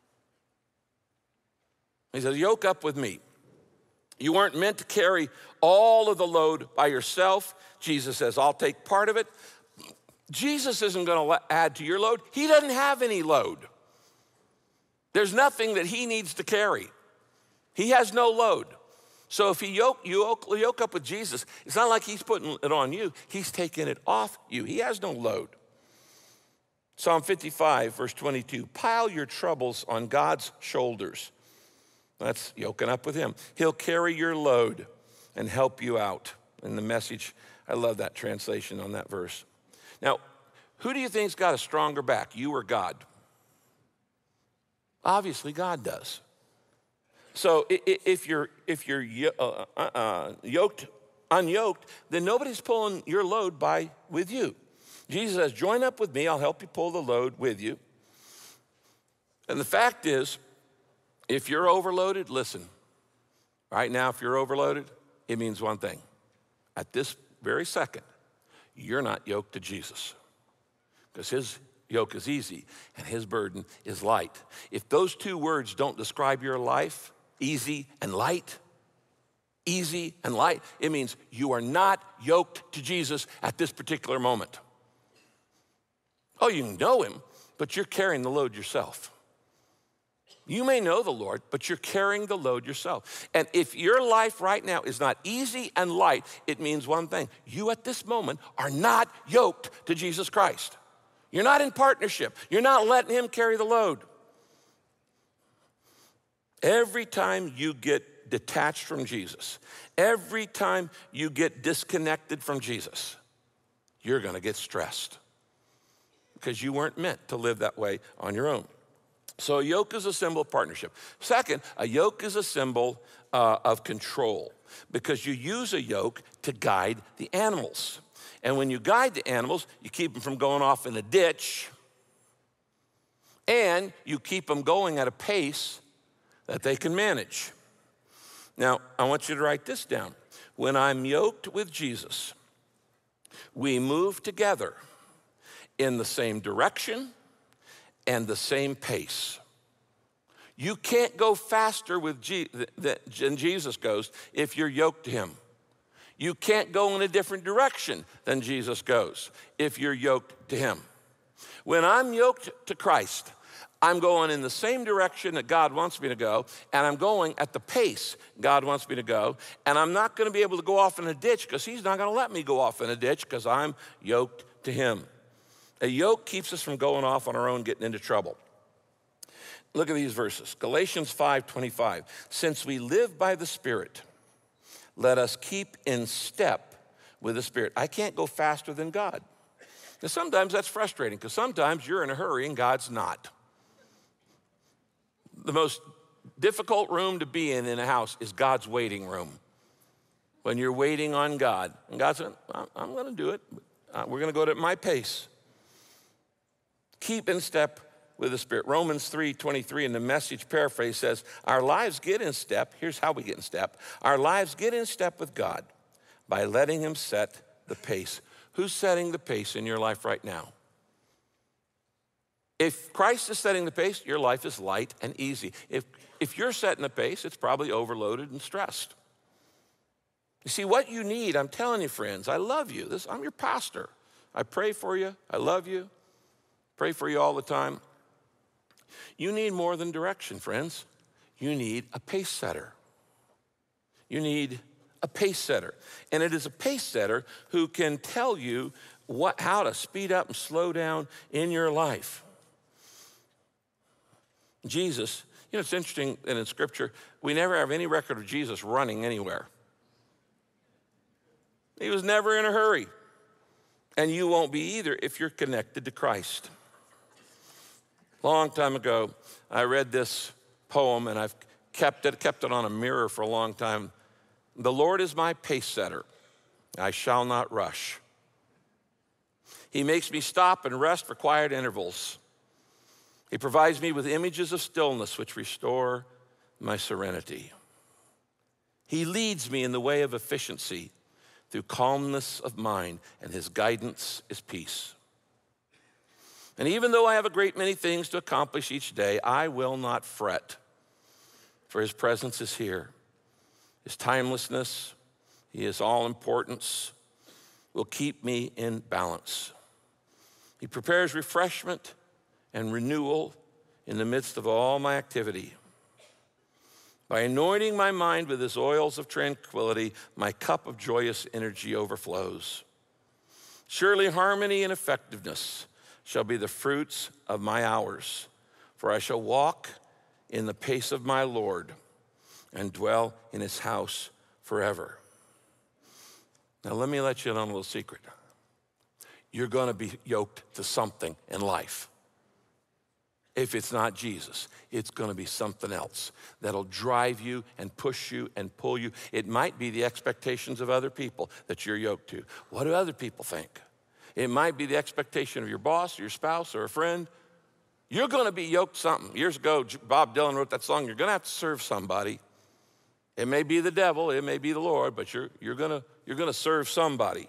He says, yoke up with me. You weren't meant to carry all of the load by yourself. Jesus says, I'll take part of it. Jesus isn't going to add to your load. He doesn't have any load. There's nothing that he needs to carry. He has no load. So if he yoke, you yoke, yoke up with Jesus, it's not like he's putting it on you. He's taking it off you. He has no load. Psalm fifty-five, verse twenty-two, pile your troubles on God's shoulders. That's yoking up with him. He'll carry your load and help you out. In the Message, I love that translation on that verse. Now, who do you think's got a stronger back, you or God? Obviously, God does. So if you're, if you're uh, uh, yoked, unyoked, then nobody's pulling your load by with you. Jesus says, join up with me, I'll help you pull the load with you. And the fact is, if you're overloaded, listen, right now, if you're overloaded, it means one thing. At this very second, you're not yoked to Jesus, because his yoke is easy and his burden is light. If those two words don't describe your life, easy and light, easy and light, it means you are not yoked to Jesus at this particular moment. Oh, you know him, but you're carrying the load yourself. You may know the Lord, but you're carrying the load yourself. And if your life right now is not easy and light, it means one thing. You at this moment are not yoked to Jesus Christ. You're not in partnership. You're not letting him carry the load. Every time you get detached from Jesus, every time you get disconnected from Jesus, you're going to get stressed, because you weren't meant to live that way on your own. So a yoke is a symbol of partnership. Second, a yoke is a symbol uh, of control, because you use a yoke to guide the animals. And when you guide the animals, you keep them from going off in a ditch, and you keep them going at a pace that they can manage. Now, I want you to write this down. When I'm yoked with Jesus, we move together in the same direction and the same pace. You can't go faster with Je- than Jesus goes if you're yoked to him. You can't go in a different direction than Jesus goes if you're yoked to him. When I'm yoked to Christ, I'm going in the same direction that God wants me to go, and I'm going at the pace God wants me to go, and I'm not going to be able to go off in a ditch, because he's not going to let me go off in a ditch, because I'm yoked to him. A yoke keeps us from going off on our own, getting into trouble. Look at these verses. Galatians five twenty-five. Since we live by the Spirit, let us keep in step with the Spirit. I can't go faster than God. Now, sometimes that's frustrating, because sometimes you're in a hurry and God's not. The most difficult room to be in in a house is God's waiting room. When you're waiting on God, and God said, I'm going to do it. We're going to go at my pace. Keep in step with the Spirit. Romans three twenty-three in the Message paraphrase says, our lives get in step. Here's how we get in step. Our lives get in step with God by letting him set the pace. Who's setting the pace in your life right now? If Christ is setting the pace, your life is light and easy. If, if you're setting the pace, it's probably overloaded and stressed. You see, what you need, I'm telling you, friends, I love you. This, I'm your pastor. I pray for you. I love you. Pray for you all the time. You need more than direction, friends. You need a pace setter. You need a pace setter. And it is a pace setter who can tell you what, how to speed up and slow down in your life. Jesus, you know, it's interesting that in Scripture, we never have any record of Jesus running anywhere. He was never in a hurry. And you won't be either if you're connected to Christ. Long time ago, I read this poem, and I've kept it, kept it on a mirror for a long time. The Lord is my pace setter. I shall not rush. He makes me stop and rest for quiet intervals. He provides me with images of stillness which restore my serenity. He leads me in the way of efficiency through calmness of mind, and his guidance is peace. And even though I have a great many things to accomplish each day, I will not fret, for his presence is here. His timelessness, his all-importance will keep me in balance. He prepares refreshment and renewal in the midst of all my activity. By anointing my mind with his oils of tranquility, my cup of joyous energy overflows. Surely harmony and effectiveness shall be the fruits of my hours, for I shall walk in the pace of my Lord and dwell in his house forever. Now, let me let you in on a little secret. You're going to be yoked to something in life. If it's not Jesus, it's going to be something else that'll drive you and push you and pull you. It might be the expectations of other people that you're yoked to. What do other people think? It might be the expectation of your boss or your spouse or a friend. You're going to be yoked to something. Years ago, Bob Dylan wrote that song, you're going to have to serve somebody. It may be the devil, it may be the Lord, but you're, you're going to, you're going to serve somebody.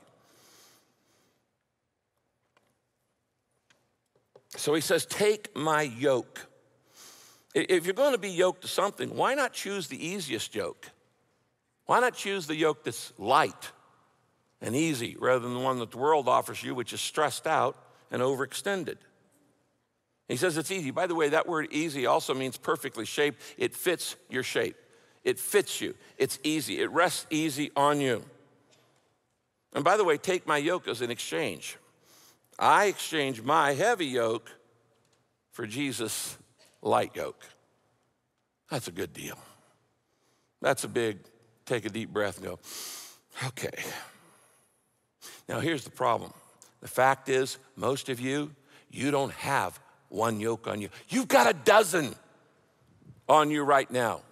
So he says, take my yoke. If you're going to be yoked to something, why not choose the easiest yoke? Why not choose the yoke that's light and easy rather than the one that the world offers you, which is stressed out and overextended? He says it's easy. By the way, that word easy also means perfectly shaped. It fits your shape. It fits you. It's easy. It rests easy on you. And by the way, take my yoke as an exchange. I exchange my heavy yoke for Jesus' light yoke. That's a good deal. That's a big, take a deep breath and go, okay. Now here's the problem. The fact is, most of you, you don't have one yoke on you. You've got a dozen on you right now.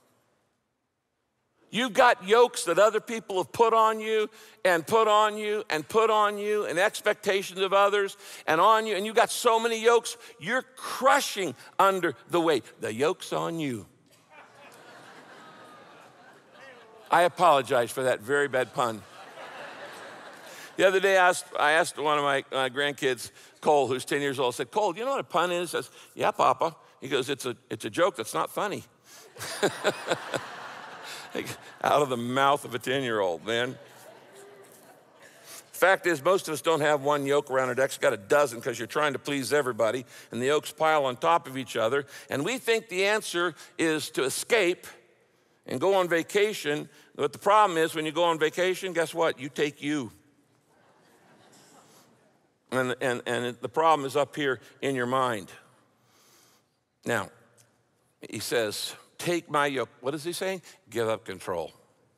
You've got yokes that other people have put on you and put on you and put on you and expectations of others and on you. And you've got so many yokes, you're crushing under the weight. The yoke's on you. I apologize for that very bad pun. The other day I asked, I asked one of my, my grandkids, Cole, who's ten years old, I said, Cole, do you know what a pun is? He says, yeah, Papa. He goes, it's a, it's a joke that's not funny. Out of the mouth of a ten-year-old, man. Fact is, most of us don't have one yoke around our necks. You've got a dozen because you're trying to please everybody, and the yokes pile on top of each other. And we think the answer is to escape and go on vacation. But the problem is, when you go on vacation, guess what? You take you. And, and, and the problem is up here in your mind. Now, he says, take my yoke. What is he saying? Give up control.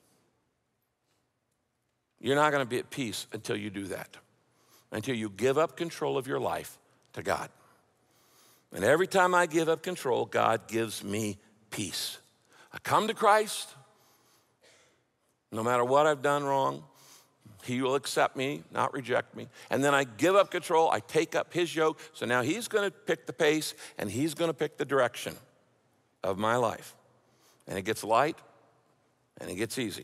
You're not going to be at peace until you do that, until you give up control of your life to God. And every time I give up control, God gives me peace. I come to Christ, no matter what I've done wrong, he will accept me, not reject me. And then I give up control, I take up his yoke, so now he's going to pick the pace and he's going to pick the direction of my life. And it gets light and it gets easy.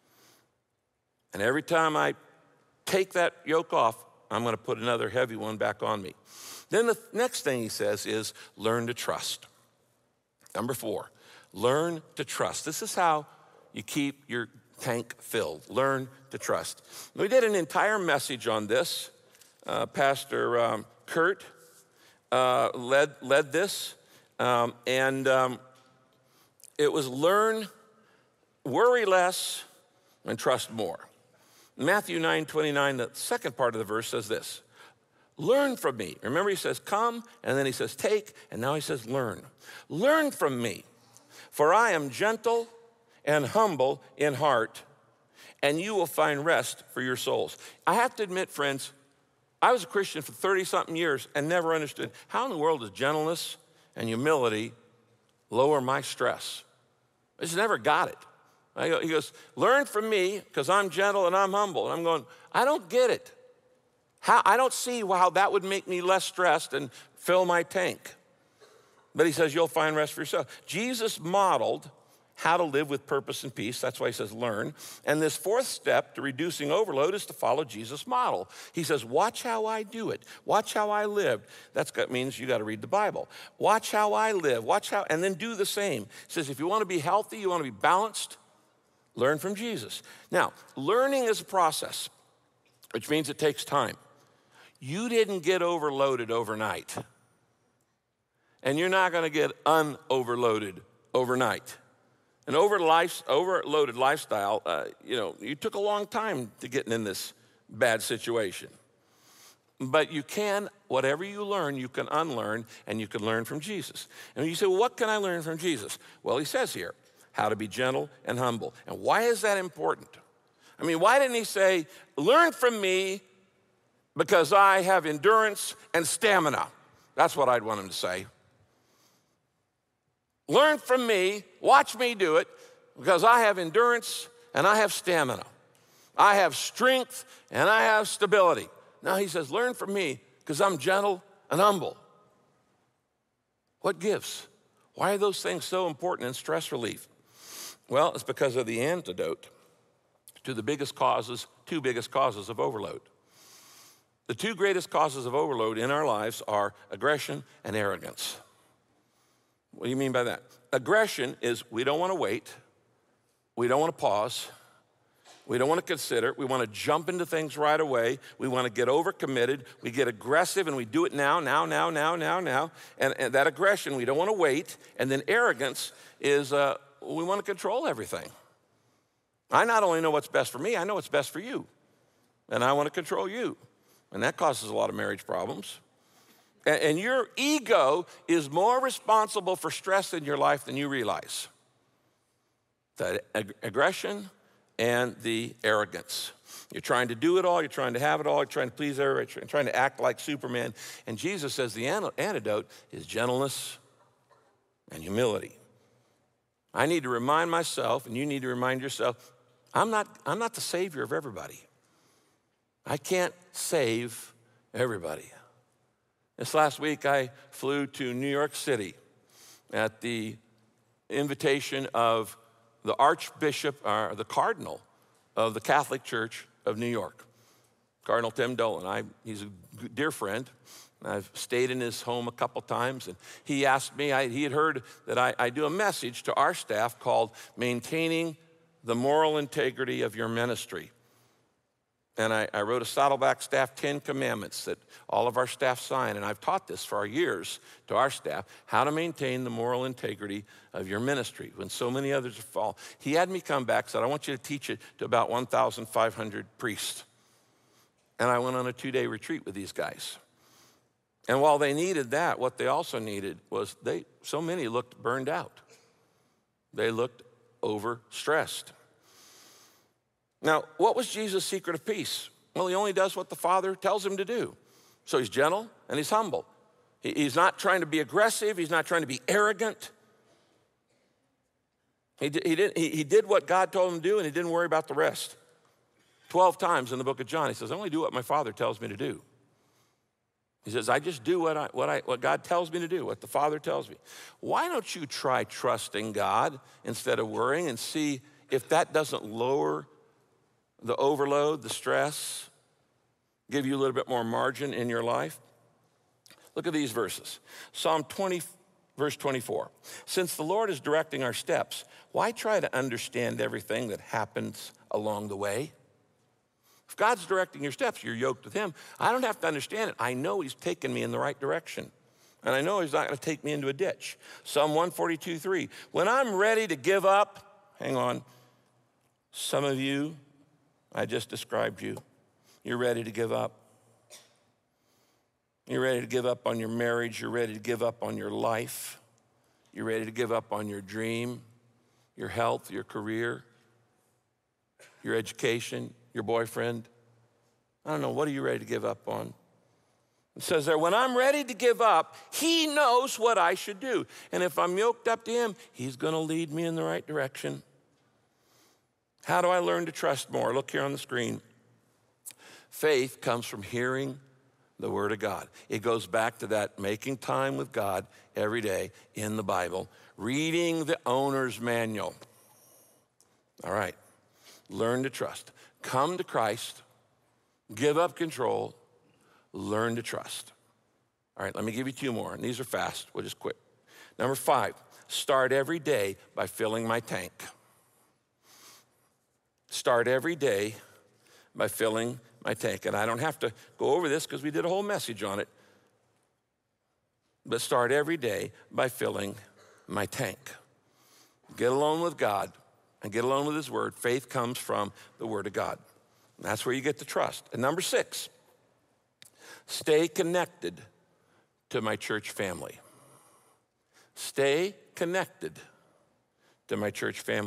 And every time I take that yoke off, I'm going to put another heavy one back on me. Then the next thing he says is learn to trust. Number four, learn to trust. This is how you keep your tank filled. Learn to trust. We did an entire message on this. Uh, Pastor um, Kurt uh, led, led this. Um, and um, it was learn, worry less, and trust more. Matthew nine twenty-nine, the second part of the verse says this. Learn from me. Remember, he says come, and then he says take, and now he says learn. Learn from me, for I am gentle and humble in heart, and you will find rest for your souls. I have to admit, friends, I was a Christian for thirty-something years and never understood how in the world does gentleness and humility lower my stress. I just never got it. I go, he goes, learn from me because I'm gentle and I'm humble. And I'm going, I don't get it. How, I don't see how that would make me less stressed and fill my tank. But he says, you'll find rest for yourself. Jesus modeled how to live with purpose and peace. That's why he says learn. And this fourth step to reducing overload is to follow Jesus' model. He says, watch how I do it. Watch how I lived. That means you got to read the Bible. Watch how I live. Watch how, and then do the same. He says, if you want to be healthy, you want to be balanced, learn from Jesus. Now, learning is a process, which means it takes time. You didn't get overloaded overnight. And you're not going to get unoverloaded overnight. An over life, overloaded lifestyle, uh, you know, you took a long time to get in this bad situation. But you can, whatever you learn, you can unlearn, and you can learn from Jesus. And you say, well, what can I learn from Jesus? Well, he says here, how to be gentle and humble. And why is that important? I mean, why didn't he say, learn from me because I have endurance and stamina? That's what I'd want him to say. Learn from me, watch me do it, because I have endurance and I have stamina. I have strength and I have stability. Now he says, learn from me because I'm gentle and humble. What gives? Why are those things so important in stress relief? Well, it's because of the antidote to the biggest causes, two biggest causes of overload. The two greatest causes of overload in our lives are aggression and arrogance. What do you mean by that? Aggression is we don't want to wait. We don't want to pause. We don't want to consider. We want to jump into things right away. We want to get overcommitted. We get aggressive and we do it now, now, now, now, now, now. And, and that aggression, we don't want to wait. And then arrogance is uh, we want to control everything. I not only know what's best for me, I know what's best for you. And I want to control you. And that causes a lot of marriage problems. And, and your ego is more responsible for stress in your life than you realize. The ag- aggression and the arrogance. You're trying to do it all, you're trying to have it all, you're trying to please everybody, you're trying to act like Superman. And Jesus says the antidote is gentleness and humility. I need to remind myself, and you need to remind yourself, I'm not, I'm not the savior of everybody. I can't save everybody. This last week, I flew to New York City at the invitation of the Archbishop, or the Cardinal of the Catholic Church of New York, Cardinal Tim Dolan. I, he's a dear friend. I've stayed in his home a couple times, and he asked me, I, he had heard that I, I do a message to our staff called Maintaining the Moral Integrity of Your Ministry. And I, I wrote a Saddleback Staff Ten Commandments that all of our staff sign, and I've taught this for years to our staff, how to maintain the moral integrity of your ministry when so many others fall. He had me come back, said, I want you to teach it to about one thousand five hundred priests. And I went on a two-day retreat with these guys. And while they needed that, what they also needed was they, so many looked burned out. They looked overstressed. Now, what was Jesus' secret of peace? Well, he only does what the Father tells him to do. So he's gentle and he's humble. He, he's not trying to be aggressive. He's not trying to be arrogant. He, he, did, he, he did what God told him to do, and he didn't worry about the rest. Twelve times in the book of John, he says, I only do what my Father tells me to do. He says, I just do what, I, what, I, what God tells me to do, what the Father tells me. Why don't you try trusting God instead of worrying and see if that doesn't lower the overload, the stress, give you a little bit more margin in your life? Look at these verses. Psalm twenty, verse twenty-four. Since the Lord is directing our steps, why try to understand everything that happens along the way? If God's directing your steps, you're yoked with him. I don't have to understand it. I know he's taking me in the right direction. And I know he's not going to take me into a ditch. Psalm one forty-two, three. When I'm ready to give up, hang on, some of you, I just described you. You're ready to give up. You're ready to give up on your marriage. You're ready to give up on your life. You're ready to give up on your dream, your health, your career, your education, your boyfriend. I don't know, what are you ready to give up on? It says there, when I'm ready to give up, he knows what I should do. And if I'm yoked up to him, he's going to lead me in the right direction. How do I learn to trust more? Look here on the screen. Faith comes from hearing the Word of God. It goes back to that making time with God every day in the Bible, reading the owner's manual. All right, learn to trust. Come to Christ, give up control, learn to trust. All right, let me give you two more, and these are fast. We'll just quit. Number five, start every day by filling my tank. Start every day by filling my tank. And I don't have to go over this because we did a whole message on it. But start every day by filling my tank. Get alone with God and get alone with his word. Faith comes from the word of God. And that's where you get the trust. And number six, stay connected to my church family. Stay connected to my church family.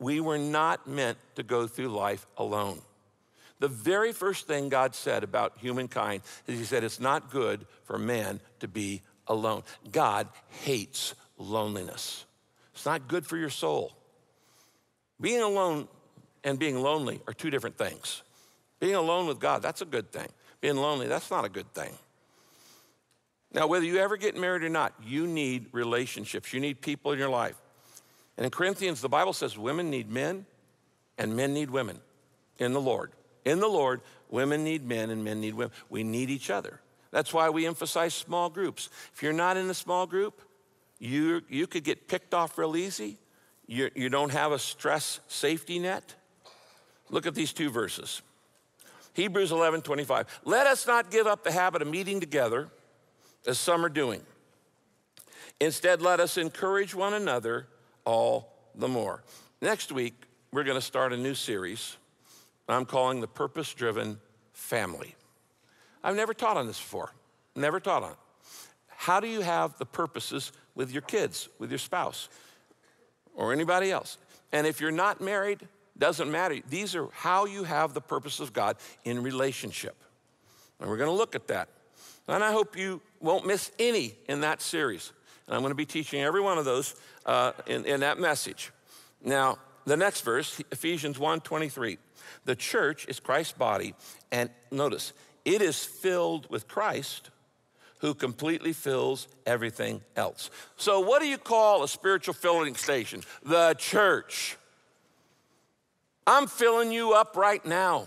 We were not meant to go through life alone. The very first thing God said about humankind is he said, it's not good for man to be alone. God hates loneliness. It's not good for your soul. Being alone and being lonely are two different things. Being alone with God, that's a good thing. Being lonely, that's not a good thing. Now, whether you ever get married or not, you need relationships. You need people in your life. And in Corinthians, the Bible says women need men and men need women in the Lord. In the Lord, women need men and men need women. We need each other. That's why we emphasize small groups. If you're not in a small group, you, you could get picked off real easy. You, you don't have a stress safety net. Look at these two verses. Hebrews eleven twenty-five. Let us not give up the habit of meeting together as some are doing. Instead, let us encourage one another all the more. Next week, we're going to start a new series I'm calling The Purpose-Driven Family. I've never taught on this before, never taught on it. How do you have the purposes with your kids, with your spouse, or anybody else? And if you're not married, doesn't matter. These are how you have the purpose of God in relationship. And we're going to look at that. And I hope you won't miss any in that series. And I'm going to be teaching every one of those uh, in, in that message. Now, the next verse, Ephesians one twenty-three. The church is Christ's body, and notice, it is filled with Christ, who completely fills everything else. So what do you call a spiritual filling station? The church. I'm filling you up right now.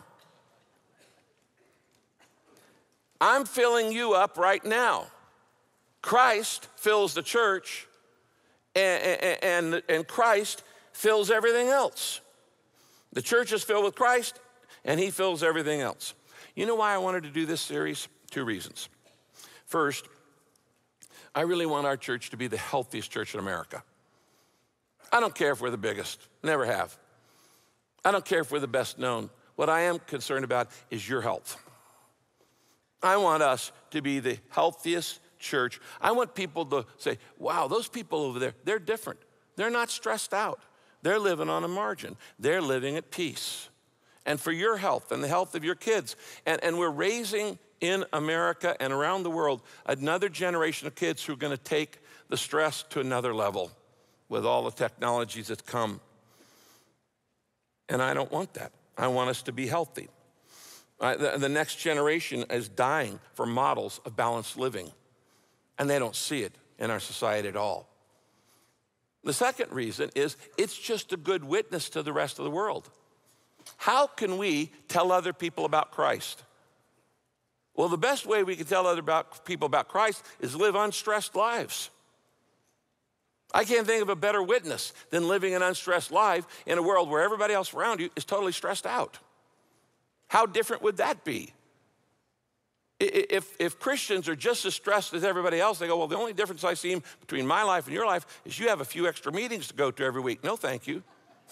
I'm filling you up right now. Christ fills the church, and, and, and Christ fills everything else. The church is filled with Christ, and he fills everything else. You know why I wanted to do this series? Two reasons. First, I really want our church to be the healthiest church in America. I don't care if we're the biggest, never have. I don't care if we're the best known. What I am concerned about is your health. I want us to be the healthiest church. I want people to say, wow, those people over there, they're different. They're not stressed out. They're living on a margin. They're living at peace. And for your health and the health of your kids. And, and we're raising in America and around the world another generation of kids who are going to take the stress to another level with all the technologies that come. And I don't want that. I want us to be healthy. Uh, the, the next generation is dying for models of balanced living, and they don't see it in our society at all. The second reason is it's just a good witness to the rest of the world. How can we tell other people about Christ? Well, the best way we can tell other about, people about Christ is live unstressed lives. I can't think of a better witness than living an unstressed life in a world where everybody else around you is totally stressed out. How different would that be? If, if Christians are just as stressed as everybody else, they go, well, the only difference I see between my life and your life is you have a few extra meetings to go to every week. No, thank you.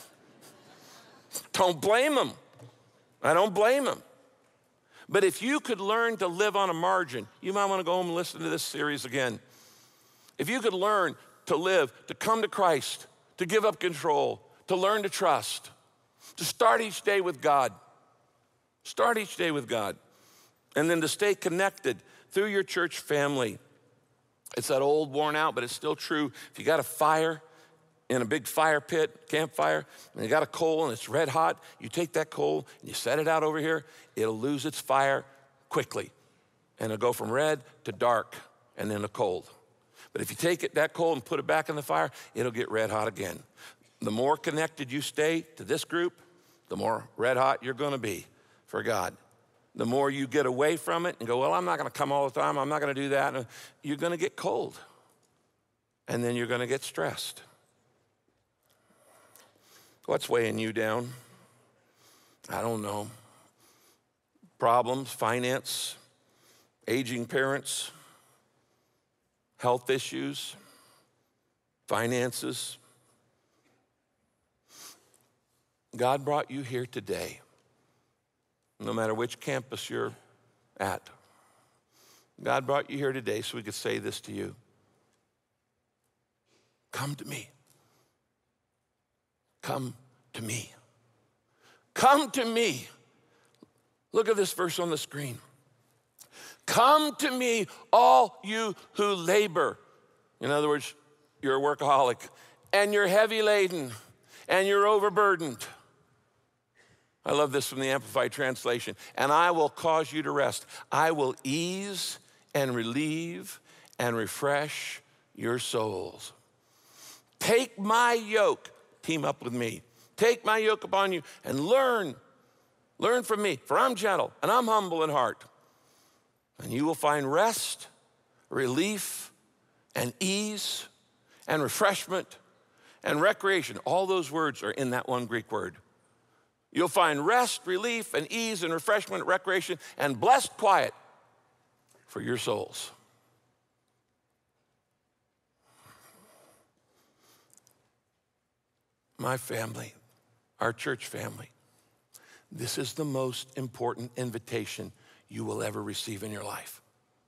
Don't blame them. I don't blame them. But if you could learn to live on a margin, you might want to go home and listen to this series again. If you could learn to live, to come to Christ, to give up control, to learn to trust, to start each day with God, start each day with God. And then to stay connected through your church family. It's that old, worn out, but it's still true. If you got a fire in a big fire pit, campfire, and you got a coal and it's red hot, you take that coal and you set it out over here, it'll lose its fire quickly. And it'll go from red to dark and then to cold. But if you take it, that coal and put it back in the fire, it'll get red hot again. The more connected you stay to this group, the more red hot you're gonna be for God. The more you get away from it and go, well, I'm not going to come all the time. I'm not going to do that. You're going to get cold. And then you're going to get stressed. What's weighing you down? I don't know. Problems, finance, aging parents, health issues, finances. God brought you here today. No matter which campus you're at. God brought you here today so we could say this to you. Come to me. Come to me. Come to me. Look at this verse on the screen. Come to me, all you who labor. In other words, you're a workaholic, and you're heavy laden, and you're overburdened. I love this from the Amplified Translation. And I will cause you to rest. I will ease and relieve and refresh your souls. Take my yoke, team up with me. Take my yoke upon you and learn, learn from me, for I'm gentle and I'm humble in heart. And you will find rest, relief, and ease, and refreshment, and recreation. All those words are in that one Greek word. You'll find rest, relief, and ease, and refreshment, recreation, and blessed quiet for your souls. My family, our church family, this is the most important invitation you will ever receive in your life.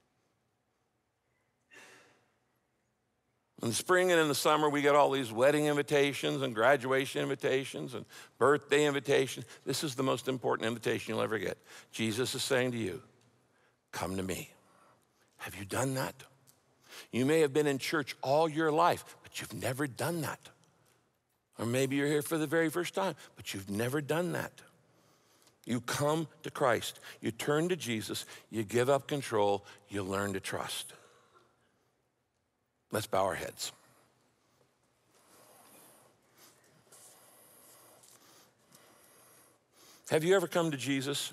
In the spring and in the summer, we get all these wedding invitations and graduation invitations and birthday invitations. This is the most important invitation you'll ever get. Jesus is saying to you, come to me. Have you done that? You may have been in church all your life, but you've never done that. Or maybe you're here for the very first time, but you've never done that. You come to Christ, you turn to Jesus, you give up control, you learn to trust. Let's bow our heads. Have you ever come to Jesus?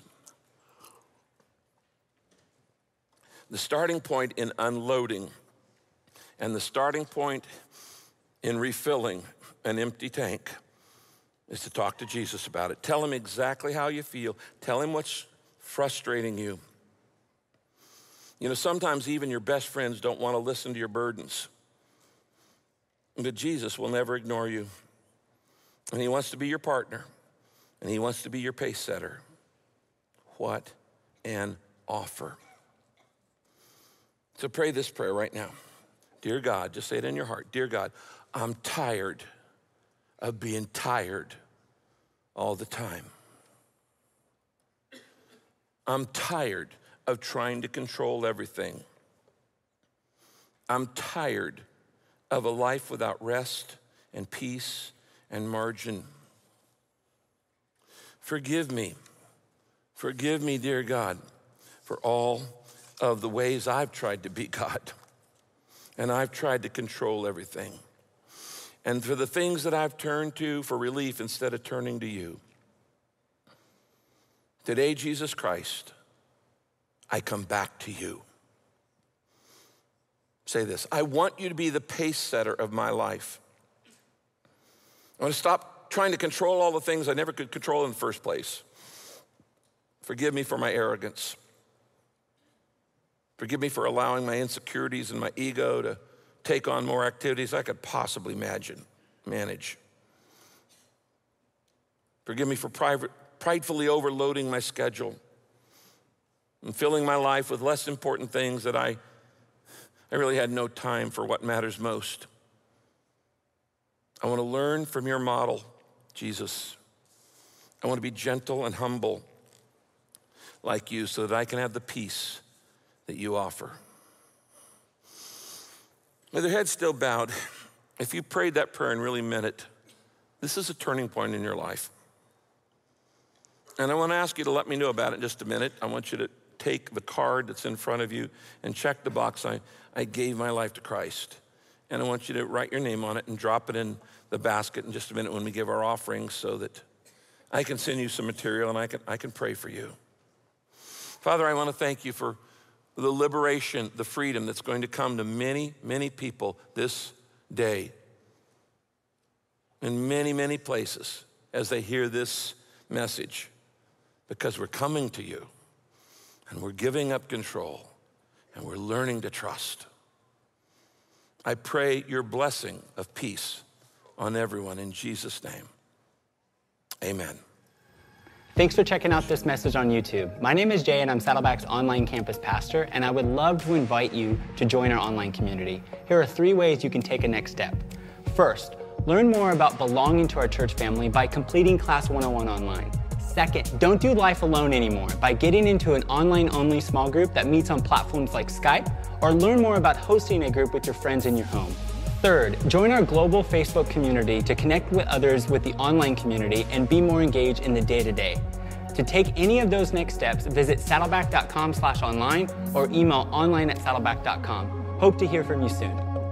The starting point in unloading and the starting point in refilling an empty tank is to talk to Jesus about it. Tell him exactly how you feel. Tell him what's frustrating you. You know, sometimes even your best friends don't want to listen to your burdens. But Jesus will never ignore you. And he wants to be your partner. And he wants to be your pace setter. What an offer. So pray this prayer right now. Dear God, just say it in your heart. Dear God, I'm tired of being tired all the time. I'm tired of trying to control everything. I'm tired of a life without rest and peace and margin. Forgive me. Forgive me, dear God, for all of the ways I've tried to be God. And I've tried to control everything. And for the things that I've turned to for relief instead of turning to you. Today, Jesus Christ, I come back to you. Say this, I want you to be the pace setter of my life. I want to stop trying to control all the things I never could control in the first place. Forgive me for my arrogance. Forgive me for allowing my insecurities and my ego to take on more activities I could possibly imagine, manage. Forgive me for private, pridefully overloading my schedule and filling my life with less important things that I, I really had no time for what matters most. I want to learn from your model, Jesus. I want to be gentle and humble like you so that I can have the peace that you offer. With their heads still bowed, if you prayed that prayer and really meant it, this is a turning point in your life. And I want to ask you to let me know about it in just a minute. I want you to take the card that's in front of you and check the box. I, I gave my life to Christ. And I want you to write your name on it and drop it in the basket in just a minute when we give our offerings so that I can send you some material and I can, I can pray for you. Father, I want to thank you for the liberation, the freedom that's going to come to many, many people this day in many, many places as they hear this message, because we're coming to you and we're giving up control and we're learning to trust. I pray your blessing of peace on everyone in Jesus' name. Amen. Thanks for checking out this message on YouTube. My name is Jay and I'm Saddleback's online campus pastor, and I would love to invite you to join our online community. Here are three ways you can take a next step. First, Learn more about belonging to our church family by completing Class one oh one online. Second, don't do life alone anymore by getting into an online-only small group that meets on platforms like Skype, or learn more about hosting a group with your friends in your home. Third, join our global Facebook community to connect with others with the online community and be more engaged in the day-to-day. To take any of those next steps, visit saddleback dot com slash online or email online at saddleback dot com. Hope to hear from you soon.